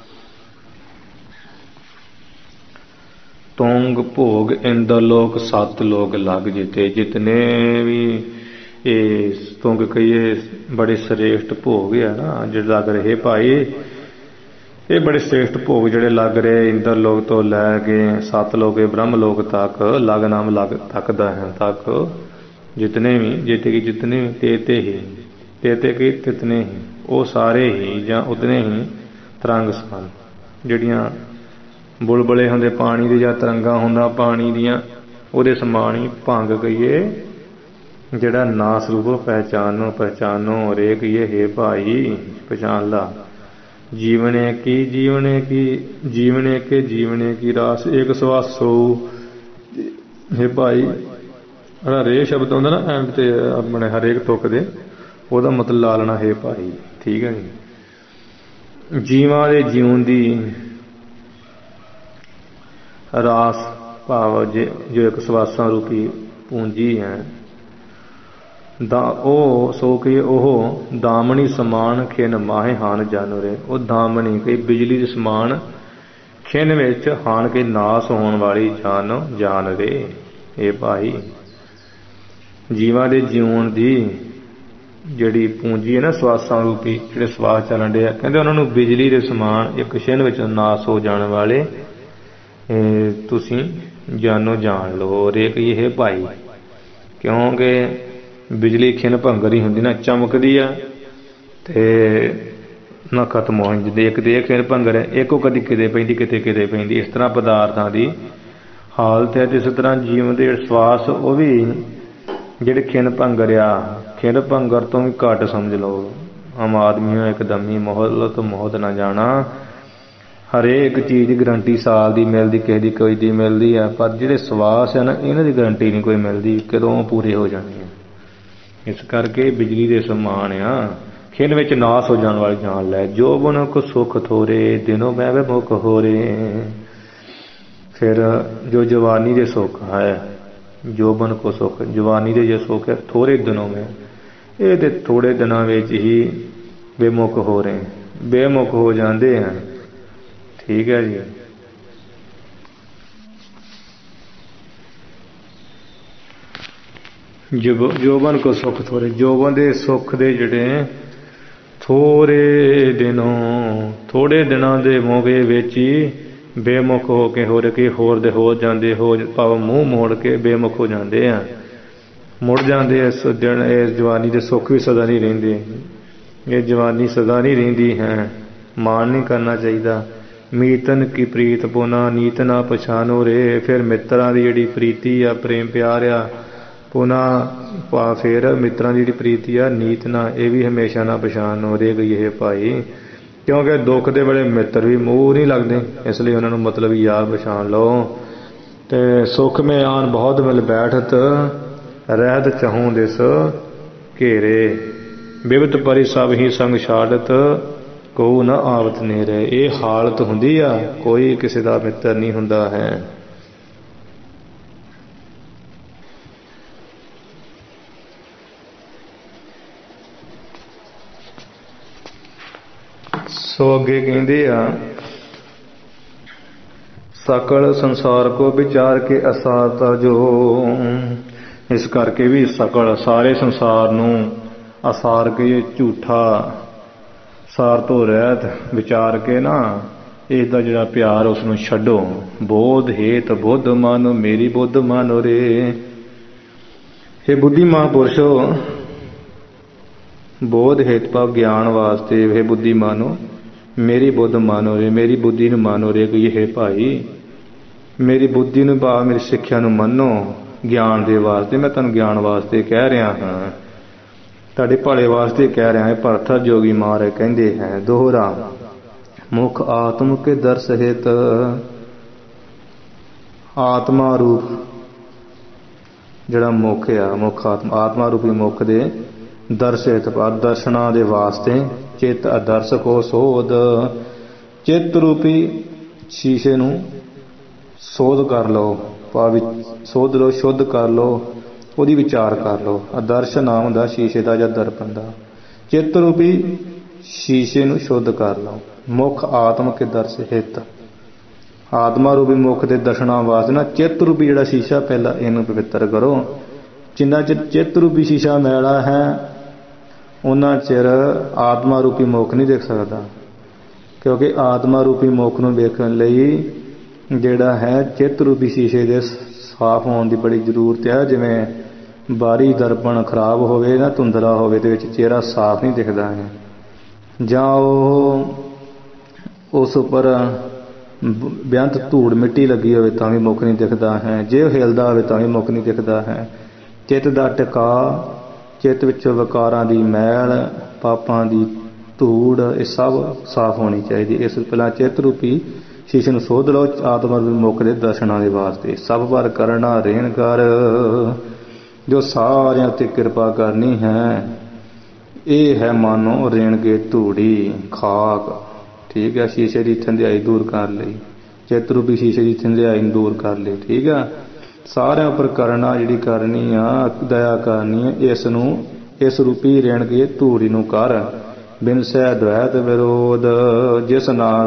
ਤੁੰਗ ਭੋਗ ਇੰਦਰ ਲੋਕ ਸਤ ਲੋਕ ਲੱਗ ਜਿਤੇ, ਜਿਤਨੇ ਵੀ ਇਹ ਤੁੰਗ ਕਹੀਏ ਬੜੇ ਸ੍ਰੇਸ਼ਟ ਭੋਗ ਆ ਨਾ ਜਿਹੜੇ ਲੱਗ ਰਹੇ ਭਾਈ, ਇਹ ਬੜੇ ਸ੍ਰੇਸ਼ਟ ਭੋਗ ਜਿਹੜੇ ਲੱਗ ਰਹੇ ਇੰਦਰ ਲੋਕ ਤੋਂ ਲੈ ਕੇ ਸਤ ਲੋਕ ਬ੍ਰਹਮ ਲੋਕ ਤੱਕ, ਲਗ ਨਾਮ ਲਗ ਤੱਕਦਾ ਹੈ ਤੱਕ, ਜਿਤਨੇ ਵੀ ਜਿਤੇ ਕਿ ਜਿਤਨੇ ਵੀ ਤੇਤੇ ਹੀ ਤੇਤੇ ਕਿ ਤਿਤਨੇ ਹੀ, ਉਹ ਸਾਰੇ ਹੀ ਜਾਂ ਉਤਨੇ ਹੀ ਤਰੰਗ ਸਨ, ਜਿਹੜੀਆਂ ਬੁਲਬੁਲੇ ਹੁੰਦੇ ਪਾਣੀ ਦੇ ਜਾਂ ਤਰੰਗਾਂ ਹੁੰਦਾ ਪਾਣੀ ਦੀਆਂ, ਉਹਦੇ ਸਮਾਨ ਹੀ ਭੰਗ ਕਹੀਏ ਜਿਹੜਾ ਨਾਸ ਰੂਪ ਪਹਿਚਾਨੋ ਪਹਿਚਾਨੋ ਰੇ ਕਹੀਏ ਹੇ ਭਾਈ ਪਛਾਣ ਲਾ। ਜੀਵਨੇ ਕੀ ਜੀਵਨੇ ਕੀ ਜੀਵਨੇ ਕੇ ਜੀਵਨੇ ਕੀ ਰਾਸ ਇੱਕ ਸਵਾਸੋ, ਹੇ ਭਾਈ ਜਿਹੜਾ ਰੇ ਸ਼ਬਦ ਆਉਂਦਾ ਨਾ ਐਂਡ ਤੇ ਆਪਣੇ ਹਰੇਕ ਤੁਕ ਦੇ, ਉਹਦਾ ਮਤਲਬ ਲਾ ਲੈਣਾ ਹੇ ਭਾਈ। ਠੀਕ ਹੈ ਜੀ। ਜੀਵਾਂ ਦੇ ਜਿਉਣ ਦੀ ਰਾਸ ਭਾਵ ਜੋ ਇੱਕ ਸਵਾਸਾਂ ਰੂਪੀ ਪੂੰਜੀ ਹੈ ਦਾ, ਉਹ ਸੋ ਕਿ ਉਹ ਦਾਮਣੀ ਸਮਾਨ ਖਿਨ ਮਾਹੇ ਹਾਨ ਜਾਨੋ ਰੇ, ਉਹ ਦਾਮਣੀ ਕਈ ਬਿਜਲੀ ਦੇ ਸਮਾਨ ਖਿਨ ਵਿੱਚ ਹਾਨ ਕੇ ਨਾਸ ਹੋਣ ਵਾਲੀ ਜਾਨ ਜਾਨ ਰੇ। ਇਹ ਭਾਈ ਜੀਵਾਂ ਦੇ ਜਿਉਣ ਦੀ ਜਿਹੜੀ ਪੂੰਜੀ ਹੈ ਨਾ ਸਵਾਸਾਂ ਰੂਪੀ ਜਿਹੜੇ ਸਵਾਸ ਚੱਲਣ ਡੇ ਆ, ਕਹਿੰਦੇ ਉਹਨਾਂ ਨੂੰ ਬਿਜਲੀ ਦੇ ਸਮਾਨ ਇੱਕ ਛਿਨ ਵਿੱਚ ਨਾਸ ਹੋ ਜਾਣ ਵਾਲੇ ਤੁਸੀਂ ਜਾਨੋ ਜਾਣ ਲਓ ਰੇ ਕਹੀਏ ਭਾਈ। ਕਿਉਂਕਿ ਬਿਜਲੀ ਖਿਨ ਭੰਗਰ ਹੀ ਹੁੰਦੀ ਨਾ, ਚਮਕਦੀ ਆ ਤੇ ਨਾ ਖਤਮ ਹੋ ਜਾਂਦੀ, ਇੱਕ ਦੇ ਖਿਨ ਭੰਗਰ ਹੈ, ਇੱਕੋ ਕਦੀ ਕਿਤੇ ਪੈਂਦੀ ਕਿਤੇ ਕਿਤੇ ਪੈਂਦੀ, ਇਸ ਤਰ੍ਹਾਂ ਪਦਾਰਥਾਂ ਦੀ ਹਾਲਤ ਹੈ। ਜਿਸ ਤਰ੍ਹਾਂ ਜੀਵਨ ਦੇ ਸਵਾਸ ਉਹ ਵੀ ਜਿਹੜੇ ਖਿਨ ਭੰਗਰ ਆ ਖਿੰਡ ਭੰਗਰ ਤੋਂ ਵੀ ਘੱਟ ਸਮਝ ਲਓ। ਆਮ ਆਦਮੀਆਂ ਇੱਕਦਮੀ ਮੋਹਲਤ ਮੋਹਤ ਨਾ ਜਾਣਾ। ਹਰੇਕ ਚੀਜ਼ ਦੀ ਗਰੰਟੀ ਸਾਲ ਦੀ ਮਿਲਦੀ, ਕਿਸੇ ਦੀ ਕੋਈ ਦੀ ਮਿਲਦੀ ਆ, ਪਰ ਜਿਹੜੇ ਸਵਾਸ ਆ ਨਾ ਇਹਨਾਂ ਦੀ ਗਰੰਟੀ ਨਹੀਂ ਕੋਈ ਮਿਲਦੀ ਕਦੋਂ ਪੂਰੇ ਹੋ ਜਾਣੇ ਆ। ਇਸ ਕਰਕੇ ਬਿਜਲੀ ਦੇ ਸਮਾਨ ਆ। ਖਿੰਡ ਵਿੱਚ ਨਾਸ ਹੋ ਜਾਣ ਵਾਲੀ ਜਾਨ ਲੈ, ਜੋਬਨ ਕੋ ਸੁਖ ਥੋਰੇ ਦਿਨੋਂ ਮੈਂ ਵੇ ਮੁਖ ਹੋਰੇ। ਫਿਰ ਜੋ ਜਵਾਨੀ ਦੇ ਸੁੱਖ ਹੈ, ਜੋਬਨ ਕੋ ਸੁੱਖ, ਜਵਾਨੀ ਦੇ ਜੇ ਸੁੱਖ ਹੈ ਥੋੜੇ ਦਿਨੋਂ ਮੈਂ, ਇਹ ਤੇ ਥੋੜੇ ਦਿਨਾਂ ਵਿੱਚ ਹੀ ਬੇਮੁਖ ਹੋ ਰਹੇ, ਬੇਮੁਖ ਹੋ ਜਾਂਦੇ ਆ। ਠੀਕ ਹੈ ਜੀ। ਜੋਬਨ ਕੋ ਸੁੱਖ ਥੋੜੇ, ਜੋਬਨ ਦੇ ਸੁੱਖ ਦੇ ਜਿਹੜੇ ਥੋੜੇ ਦਿਨੋਂ, ਥੋੜੇ ਦਿਨਾਂ ਦੇ ਮੌਕੇ ਵਿੱਚ ਹੀ ਬੇਮੁਖ ਹੋ ਕੇ ਹੋਰ ਕੇ ਹੋਰ ਦੇ ਹੋ ਜਾਂਦੇ, ਹੋ ਭਾਵ ਮੂੰਹ ਮੋੜ ਕੇ ਬੇਮੁਖ ਹੋ ਜਾਂਦੇ ਆ, ਮੁੜ ਜਾਂਦੇ ਆ। ਇਸ ਦਿਨ ਇਸ ਜਵਾਨੀ ਦੇ ਸੁੱਖ ਵੀ ਸਦਾ ਨਹੀਂ ਰਹਿੰਦੇ, ਇਹ ਜਵਾਨੀ ਸਦਾ ਨਹੀਂ ਰਹਿੰਦੀ ਹੈ। ਮਾਣ ਨਹੀਂ ਕਰਨਾ ਚਾਹੀਦਾ। ਮੀਤਨ ਕੀ ਪ੍ਰੀਤ ਪੁਨਾ ਨੀਤ ਨਾ ਪਛਾਨੋ ਰੇ। ਫਿਰ ਮਿੱਤਰਾਂ ਦੀ ਜਿਹੜੀ ਪ੍ਰੀਤੀ ਆ, ਪ੍ਰੇਮ ਪਿਆਰ ਆ, ਪੁਨਾ ਭਾ ਫਿਰ ਮਿੱਤਰਾਂ ਦੀ ਜਿਹੜੀ ਪ੍ਰੀਤੀ ਆ ਨੀਤ ਨਾ, ਇਹ ਵੀ ਹਮੇਸ਼ਾ ਨਾ ਪਛਾਨੋ ਰੇ ਗਈ ਇਹ ਭਾਈ। ਕਿਉਂਕਿ ਦੁੱਖ ਦੇ ਵੇਲੇ ਮਿੱਤਰ ਵੀ ਮੂੰਹ ਨਹੀਂ ਲੱਗਦੇ, ਇਸ ਲਈ ਉਹਨਾਂ ਨੂੰ ਮਤਲਬ ਯਾਰ ਪਛਾਣ ਲਓ। ਤੇ ਸੁੱਖ ਮੈਂ ਆਨ ਬਹੁਤ ਮਿਲ ਬੈਠਤ ਰਹਿਤ ਚਾਹੂੰ ਦਿਸ ਘੇਰੇ। ਬਿਵਤ ਪਰੀ ਸਭ ਹੀ ਸੰਗ ਛਾੜਤ ਕੋ ਨਾ ਆਵਤ ਨੇਰੇ। ਇਹ ਹਾਲਤ ਹੁੰਦੀ ਆ, ਕੋਈ ਕਿਸੇ ਦਾ ਮਿੱਤਰ ਨਹੀਂ ਹੁੰਦਾ ਹੈ। ਸੋ ਅੱਗੇ ਕਹਿੰਦੇ ਆ, ਸਕਲ ਸੰਸਾਰ ਕੋ ਵਿਚਾਰ ਕੇ ਅਸਾਰ ਤਰਜੋ। ਇਸ ਕਰਕੇ ਵੀ ਸਕਲ ਸਾਰੇ ਸੰਸਾਰ ਨੂੰ ਅਸਾਰ ਕੇ, ਝੂਠਾ ਸਾਰ ਤੋਂ ਰਹਿਤ ਵਿਚਾਰ ਕੇ ਨਾ ਇਸ ਦਾ ਜਿਹੜਾ ਪਿਆਰ ਉਸ ਨੂੰ ਛੱਡੋ। ਬੋਧ ਹੇਤ ਬੁੱਧ ਮਾਨੋ ਮੇਰੀ ਬੁੱਧ ਮਾਨੋ ਰੇ। ਇਹ ਬੁੱਧੀ ਮਹਾਂਪੁਰਸ਼ੋ, ਬੋਧ ਹੇਤ ਭਾਵ ਗਿਆਨ ਵਾਸਤੇ, ਇਹ ਬੁੱਧੀ ਮਾਨੋ ਮੇਰੀ ਬੁੱਧ ਮਾਨੋ ਰੇ। ਮੇਰੀ ਬੁੱਧੀ ਨੂੰ ਮਾਨੋ ਰੇ ਕੋਈ ਇਹ ਭਾਈ, ਮੇਰੀ ਬੁੱਧੀ ਨੂੰ ਭਾਵ ਮੇਰੀ ਸਿੱਖਿਆ ਨੂੰ ਮੰਨੋ ਗਿਆਨ ਦੇ ਵਾਸਤੇ। ਮੈਂ ਤੁਹਾਨੂੰ ਗਿਆਨ ਵਾਸਤੇ ਕਹਿ ਰਿਹਾ ਹਾਂ, ਤੁਹਾਡੇ ਭਲੇ ਵਾਸਤੇ ਕਹਿ ਰਿਹਾ ਹੈ। ਭਰਥ ਜੋਗੀ ਮਹਾਰਾਜ ਕਹਿੰਦੇ ਹੈ ਦੋਹਰਾ, ਮੁਖ ਆਤਮ ਕੇ ਦਰਸ ਹਿਤ। ਆਤਮਾ ਰੂਪ ਜਿਹੜਾ ਮੁੱਖ ਆ, ਮੁੱਖ ਆਤਮਾ, ਆਤਮਾ ਰੂਪੀ ਮੁੱਖ ਦੇ ਦਰਸ ਹਿਤ ਭਾਵ ਦਰਸ਼ਨਾਂ ਦੇ ਵਾਸਤੇ। ਚਿੱਤ ਅਦਰਸ ਕੋ ਸੋਧ, ਚਿੱਤ ਰੂਪੀ ਸ਼ੀਸ਼ੇ ਨੂੰ ਸੋਧ ਕਰ ਲਓ, ਭਾਵ ਸੋਧ ਲਓ, ਸ਼ੁੱਧ ਕਰ ਲਓ, ਉਹਦੀ ਵਿਚਾਰ ਕਰ ਲਓ। ਆਦਰਸ਼ ਨਾਮ ਹੁੰਦਾ ਸ਼ੀਸ਼ੇ ਦਾ ਜਾਂ ਦਰਪਣ ਦਾ। ਚਿੱਤ ਰੂਪੀ ਸ਼ੀਸ਼ੇ ਨੂੰ ਸ਼ੁੱਧ ਕਰ ਲਓ। ਮੁੱਖ ਆਤਮ ਕੇ ਦਰਸ ਹਿਤ, ਆਤਮਾ ਰੂਪੀ ਮੁੱਖ ਦੇ ਦਰਸ਼ਨਾਂ ਵਾਸਤੇ ਨਾ ਚਿੱਤ ਰੂਪੀ ਜਿਹੜਾ ਸ਼ੀਸ਼ਾ ਪਹਿਲਾਂ ਇਹਨੂੰ ਪਵਿੱਤਰ ਕਰੋ। ਜਿੰਨਾ ਚਿਰ ਚਿੱਤ ਰੂਪੀ ਸ਼ੀਸ਼ਾ ਮੈਲਾ ਹੈ ਉਹਨਾਂ ਚਿਰ ਆਤਮਾ ਰੂਪੀ ਮੁੱਖ ਨਹੀਂ ਦੇਖ ਸਕਦਾ। ਕਿਉਂਕਿ ਆਤਮਾ ਰੂਪੀ ਮੁੱਖ ਨੂੰ ਵੇਖਣ ਲਈ ਜਿਹੜਾ ਹੈ ਚਿੱਤ ਰੂਪੀ ਸ਼ੀਸ਼ੇ ਦੇ ਸਾਫ਼ ਹੋਣ ਦੀ ਬੜੀ ਜ਼ਰੂਰਤ ਹੈ। ਜਿਵੇਂ ਬਾਰੀ ਦਰਪਣ ਖਰਾਬ ਹੋਵੇ ਨਾ, ਧੁੰਦਲਾ ਹੋਵੇ, ਤੇ ਵਿੱਚ ਚਿਹਰਾ ਸਾਫ਼ ਨਹੀਂ ਦਿਖਦਾ ਹੈ, ਜਾਂ ਉਹ ਉਸ ਉੱਪਰ ਬੇਅੰਤ ਧੂੜ ਮਿੱਟੀ ਲੱਗੀ ਹੋਵੇ ਤਾਂ ਵੀ ਮੁੱਖ ਨਹੀਂ ਦਿਖਦਾ ਹੈ। ਜੇ ਉਹ ਹਿਲਦਾ ਹੋਵੇ ਤਾਂ ਵੀ ਮੁੱਖ ਨਹੀਂ ਦਿਖਦਾ ਹੈ। ਚਿੱਤ ਦਾ ਟਿਕਾ, ਚਿੱਤ ਵਿੱਚੋਂ ਵਿਕਾਰਾਂ ਦੀ ਮੈਲ, ਪਾਪਾਂ ਦੀ ਧੂੜ, ਇਹ ਸਭ ਸਾਫ਼ ਹੋਣੀ ਚਾਹੀਦੀ। ਇਸ ਪਹਿਲਾਂ ਚਿੱਤ ਰੂਪੀ ਸ਼ੀਸ਼ੇ ਨੂੰ ਸੋਧ ਲਓ ਆਤਮਾ ਰੂਪੀ ਮੁੱਖ ਦੇ ਦਰਸ਼ਨਾਂ ਦੇ ਵਾਸਤੇ। ਸਭ ਪਰ ਕਰਨਾ ਰਹਿਣ ਕਰ, ਜੋ ਸਾਰਿਆਂ ਉੱਤੇ ਕਿਰਪਾ ਕਰਨੀ ਹੈ। ਇਹ ਹੈ ਮਾਨੋ ਰੇਣ ਕੇ ਧੂੜੀ ਖਾਕ। ਠੀਕ ਹੈ, ਸ਼ੀਸ਼ੇ ਦੀ ਥੰਧਿਆਈ ਦੂਰ ਕਰ ਲਈ, ਚਿੱਤ ਰੂਪੀ ਸ਼ੀਸ਼ੇ ਦੀ ਥੰਧਿਆਈ ਨੂੰ ਦੂਰ ਕਰ ਲਈ। ਠੀਕ ਆ, ਸਾਰਿਆਂ ਉੱਪਰ ਕਰਨਾ ਜਿਹੜੀ ਕਰਨੀ ਆ, ਦਇਆ ਕਰਨੀ ਹੈ, ਇਸ ਨੂੰ ਇਸ ਰੂਪੀ ਰੇਣ ਕੇ ਧੂੜੀ ਨੂੰ ਕਰ। ਬਿਨ ਸਹਿ ਦ્વੈਤ ਵਿਰੋਧ, ਜਿਸ ਨਾਲ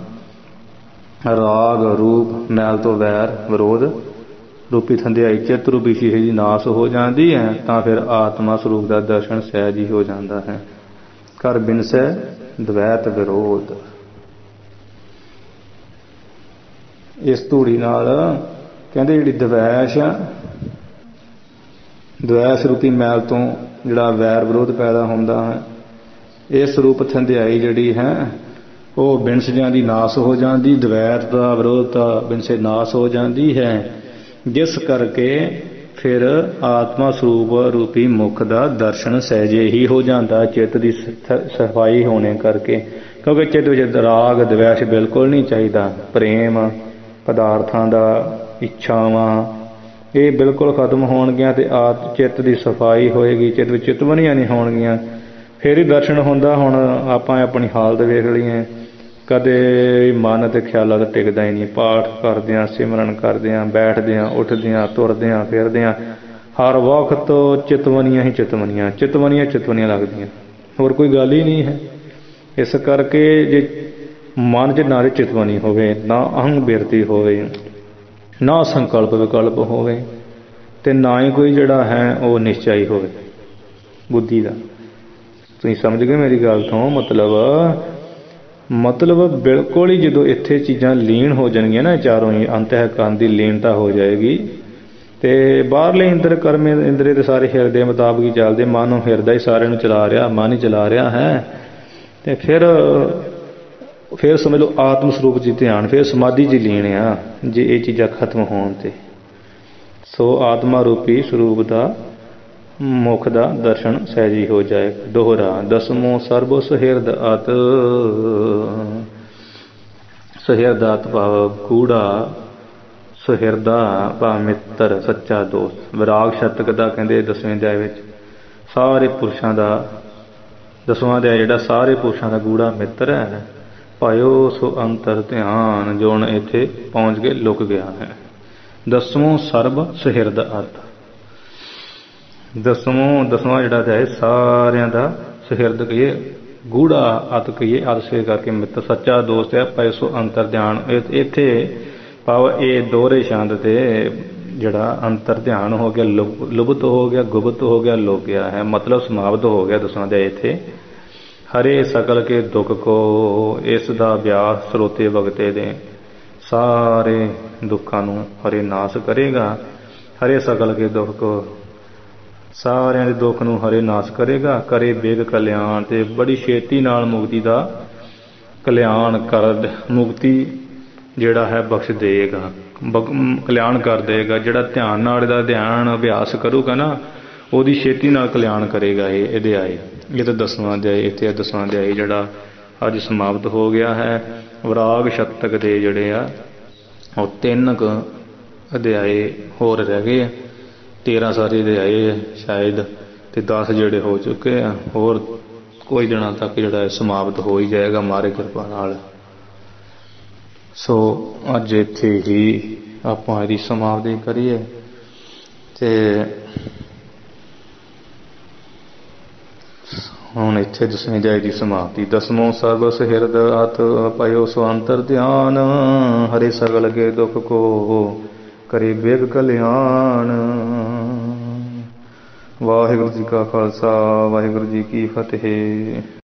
ਰਾਗ ਰੂਪ ਮੈਲ ਤੋਂ ਵੈਰ ਵਿਰੋਧ ਰੂਪੀ ਥੰਧਿਆਈ ਚਿੱਤ ਰੂਪੀ ਸ਼ੀਸ਼ੇ ਦੀ ਨਾਸ ਹੋ ਜਾਂਦੀ ਹੈ, ਤਾਂ ਫਿਰ ਆਤਮਾ ਸਰੂਪ ਦਾ ਦਰਸ਼ਨ ਸਹਿਜ ਹੀ ਹੋ ਜਾਂਦਾ ਹੈ। ਕਰ ਬਿਨ ਸਹਿ ਦ્વੈਤ ਵਿਰੋਧ। ਇਸ ਧੂੜੀ ਨਾਲ ਕਹਿੰਦੇ ਜਿਹੜੀ ਦਵੈਸ਼ ਆ, ਦਵੈਸ਼ ਰੂਪੀ ਮੈਲ ਤੋਂ ਜਿਹੜਾ ਵੈਰ ਵਿਰੋਧ ਪੈਦਾ ਹੁੰਦਾ ਹੈ, ਇਸ ਰੂਪ ਥੰਧਿਆਈ ਜਿਹੜੀ ਹੈ ਉਹ ਬਿਨਸਜਾਂ ਦੀ ਨਾਸ ਹੋ ਜਾਂਦੀ, ਦਵੈਤ ਦਾ ਵਿਰੋਧ ਦਾ ਬਿਨਸੇ ਨਾਸ ਹੋ ਜਾਂਦੀ ਹੈ। ਜਿਸ ਕਰਕੇ ਫਿਰ ਆਤਮਾ ਸਰੂਪ ਰੂਪੀ ਮੁਖ ਦਾ ਦਰਸ਼ਨ ਸਹਿਜੇ ਹੀ ਹੋ ਜਾਂਦਾ ਚਿੱਤ ਦੀ ਸਫਾਈ ਹੋਣੇ ਕਰਕੇ। ਕਿਉਂਕਿ ਚਿੱਤ ਵਿੱਚ ਰਾਗ ਦਵੇਸ਼ ਬਿਲਕੁਲ ਨਹੀਂ ਚਾਹੀਦਾ। ਪ੍ਰੇਮ ਪਦਾਰਥਾਂ ਦਾ ਇੱਛਾਵਾਂ ਇਹ ਬਿਲਕੁਲ ਖਤਮ ਹੋਣਗੀਆਂ ਅਤੇ ਆਤ ਚਿੱਤ ਦੀ ਸਫਾਈ ਹੋਏਗੀ, ਚਿੱਤ ਵਿੱਚ ਚਿਤਵਨੀਆਂ ਨਹੀਂ ਹੋਣਗੀਆਂ, ਫਿਰ ਹੀ ਦਰਸ਼ਨ ਹੁੰਦਾ। ਹੁਣ ਆਪਾਂ ਆਪਣੀ ਹਾਲਤ ਵੇਖ ਲਈਏ, ਕਦੇ ਮਨ ਅਤੇ ਖਿਆਲਾਂ ਦਾ ਟਿਕਦਾ ਹੀ ਨਹੀਂ। ਪਾਠ ਕਰਦਿਆਂ, ਸਿਮਰਨ ਕਰਦਿਆਂ, ਬੈਠਦਿਆਂ, ਉੱਠਦਿਆਂ, ਤੁਰਦਿਆਂ, ਫਿਰਦਿਆਂ ਹਰ ਵਕਤ ਚਿਤਵਨੀਆਂ ਹੀ ਚਿਤਵਨੀਆਂ ਚਿਤਵਨੀਆਂ ਚਿਤਵਨੀਆਂ ਲੱਗਦੀਆਂ, ਹੋਰ ਕੋਈ ਗੱਲ ਹੀ ਨਹੀਂ ਹੈ। ਇਸ ਕਰਕੇ ਜੇ ਮਨ 'ਚ ਨਾ ਚਿਤਵਨੀ ਹੋਵੇ, ਨਾ ਅਹੰਗ ਬਿਰਤੀ ਹੋਵੇ, ਨਾ ਸੰਕਲਪ ਵਿਕਲਪ ਹੋਵੇ, ਅਤੇ ਨਾ ਹੀ ਕੋਈ ਜਿਹੜਾ ਹੈ ਉਹ ਨਿਸ਼ਚਾਈ ਹੋਵੇ ਬੁੱਧੀ ਦਾ। ਤੁਸੀਂ ਸਮਝ ਗਏ ਮੇਰੀ ਗੱਲ ਤੋਂ? ਮਤਲਬ ਮਤਲਬ ਬਿਲਕੁਲ ਹੀ ਜਦੋਂ ਇੱਥੇ ਚੀਜ਼ਾਂ ਲੀਨ ਹੋ ਜਾਣਗੀਆਂ ਨਾ, ਚਾਰੋਂ ਹੀ ਅੰਤਹਿਕਰਨ ਦੀ ਲੀਨਤਾ ਹੋ ਜਾਏਗੀ, ਅਤੇ ਬਾਹਰਲੇ ਇੰਦਰ ਕਰਮ ਇੰਦਰੇ ਦੇ ਸਾਰੇ ਹਿਰਦੇ ਮੁਤਾਬਕ ਹੀ ਚੱਲਦੇ। ਮਨ ਨੂੰ ਹਿਰਦਾ ਹੀ ਸਾਰਿਆਂ ਨੂੰ ਚਲਾ ਰਿਹਾ, ਮਨ ਹੀ ਚਲਾ ਰਿਹਾ ਹੈ। ਅਤੇ ਫਿਰ ਫਿਰ ਸਮਝ ਲਓ ਆਤਮ ਸਰੂਪ 'ਚ ਧਿਆਨ, ਫਿਰ ਸਮਾਧੀ 'ਚ ਲੀਨ ਆ ਜੇ ਇਹ ਚੀਜ਼ਾਂ ਖਤਮ ਹੋਣ 'ਤੇ। ਸੋ ਆਤਮਾ ਰੂਪੀ ਸਰੂਪ ਦਾ ਮੁਖ ਦਾ ਦਰਸ਼ਨ ਸਹਿਜੀ ਹੋ ਜਾਏ। ਦੋਹਰਾ ਦਸਮੋ ਸਰਬ ਸੁਹਿਰਦ ਅਤ, ਸੁਹਿਰਦਾਤ ਭਾਵ ਗੂੜਾ, ਸੁਹਿਰਦਾ ਭਾਵ ਮਿੱਤਰ, ਸੱਚਾ ਦੋਸਤ। ਵਿਰਾਗ ਸ਼ਤਕ ਦਾ ਕਹਿੰਦੇ ਦਸਵੇਂ ਅਧਿਆਏ ਵਿੱਚ ਸਾਰੇ ਪੁਰਸ਼ਾਂ ਦਾ, ਦਸਵਾਂ ਅਧਿਆਇ ਜਿਹੜਾ ਸਾਰੇ ਪੁਰਸ਼ਾਂ ਦਾ ਗੂੜਾ ਮਿੱਤਰ ਹੈ। ਪਾਇਓ ਸੋ ਅੰਤਰ ਧਿਆਨ, ਜੋ ਹੁਣ ਇੱਥੇ ਪਹੁੰਚ ਕੇ ਲੁਕ ਗਿਆ ਹੈ। ਦਸਵੋਂ ਸਰਬ ਸੁਹਿਰਦ ਅਤ, ਦਸਵੋਂ ਦਸਵਾਂ ਜਿਹੜਾ ਅਧਿਆਇ ਸਾਰਿਆਂ ਦਾ ਸੁਹਿਰਦ ਕਹੀਏ, ਗੂੜਾ ਅਤ ਕਹੀਏ, ਅਤ ਸੇ ਕਰਕੇ ਮਿੱਤਰ, ਸੱਚਾ ਦੋਸਤ ਹੈ। ਪਾਇਓ ਸੋ ਅੰਤਰ ਧਿਆਨ, ਇੱਥੇ ਭਾਵ ਇਹ ਦੋਹਰੇ ਛੰਦ 'ਤੇ ਜਿਹੜਾ ਅੰਤਰ ਧਿਆਨ ਹੋ ਗਿਆ, ਲੁਬ ਲੁਬਤ ਹੋ ਗਿਆ, ਗੁਪਤ ਹੋ ਗਿਆ, ਲੁਕ ਗਿਆ ਹੈ। ਮਤਲਬ ਸਮਾਪਤ ਹੋ ਗਿਆ ਦਸਵਾਂ ਅਧਿਆਇ ਇੱਥੇ। ਹਰੇ ਸਕਲ ਕੇ ਦੁੱਖ ਕੋ, ਇਸ ਦਾ ਵਿਆਸ ਸਰੋਤੇ ਵਗਤੇ ਦੇ ਸਾਰੇ ਦੁੱਖਾਂ ਨੂੰ ਹਰੇ ਨਾਸ ਕਰੇਗਾ। ਹਰੇ ਸਕਲ ਕੇ ਦੁੱਖ ਕੋ, ਸਾਰਿਆਂ ਦੇ ਦੁੱਖ ਨੂੰ ਹਰੇ ਨਾਸ ਕਰੇਗਾ। ਕਰੇ ਬੇਗ ਕਲਿਆਣ, ਅਤੇ ਬੜੀ ਛੇਤੀ ਨਾਲ ਮੁਕਤੀ ਦਾ ਕਲਿਆਣ ਕਰ, ਮੁਕਤੀ ਜਿਹੜਾ ਹੈ ਬਖਸ਼ ਦੇਗਾ, ਕਲਿਆਣ ਕਰ ਦੇਗਾ। ਜਿਹੜਾ ਧਿਆਨ ਨਾਲ ਇਹਦਾ ਧਿਆਨ ਅਭਿਆਸ ਕਰੂਗਾ ਨਾ, ਉਹਦੀ ਛੇਤੀ ਨਾਲ ਕਲਿਆਣ ਕਰੇਗਾ ਇਹ ਇਹਦੇ ਆਏ। ਇਹ ਤਾਂ ਦਸਵਾਂ ਅਧਿਆਇ ਇੱਥੇ ਦਸਵਾਂ ਅਧਿਆਇ ਜਿਹੜਾ ਅੱਜ ਸਮਾਪਤ ਹੋ ਗਿਆ ਹੈ। ਵਿਰਾਗ ਸ਼ਤਕ ਦੇ ਜਿਹੜੇ ਆ ਉਹ ਤਿੰਨ ਕੁ ਅਧਿਆਏ ਹੋਰ ਰਹਿ ਗਏ ਆ। ਤੇਰ੍ਹਾਂ ਸਾਰੇ ਅਧਿਆਏ ਸ਼ਾਇਦ, ਅਤੇ ਦਸ ਜਿਹੜੇ ਹੋ ਚੁੱਕੇ ਆ। ਹੋਰ ਕੁਝ ਦਿਨਾਂ ਤੱਕ ਜਿਹੜਾ ਸਮਾਪਤ ਹੋ ਹੀ ਜਾਏਗਾ ਮਹਾਰਾਜ ਕਿਰਪਾ ਨਾਲ। ਸੋ ਅੱਜ ਇੱਥੇ ਹੀ ਆਪਾਂ ਇਹਦੀ ਸਮਾਪਤੀ ਕਰੀਏ। ਅਤੇ ਹੁਣ ਇੱਥੇ ਦਸਵੇਂ ਅਧਿਆਇ ਦੀ ਸਮਾਪਤੀ। ਦਸਮੋਂ ਸਰਬ ਸੁਹਿਰਦ ਅਤ, ਪਾਇਓ ਸੋ ਅੰਤਰ ਧਿਆਨ। ਹਰੇ ਸਗਲ ਕੇ ਦੁੱਖ ਕੋ, ਕਰੇ ਬੇਗ ਕਲਿਆਣ। ਵਾਹਿਗੁਰੂ ਜੀ ਕਾ ਖਾਲਸਾ, ਵਾਹਿਗੁਰੂ ਜੀ ਕੀ ਫਤਿਹ।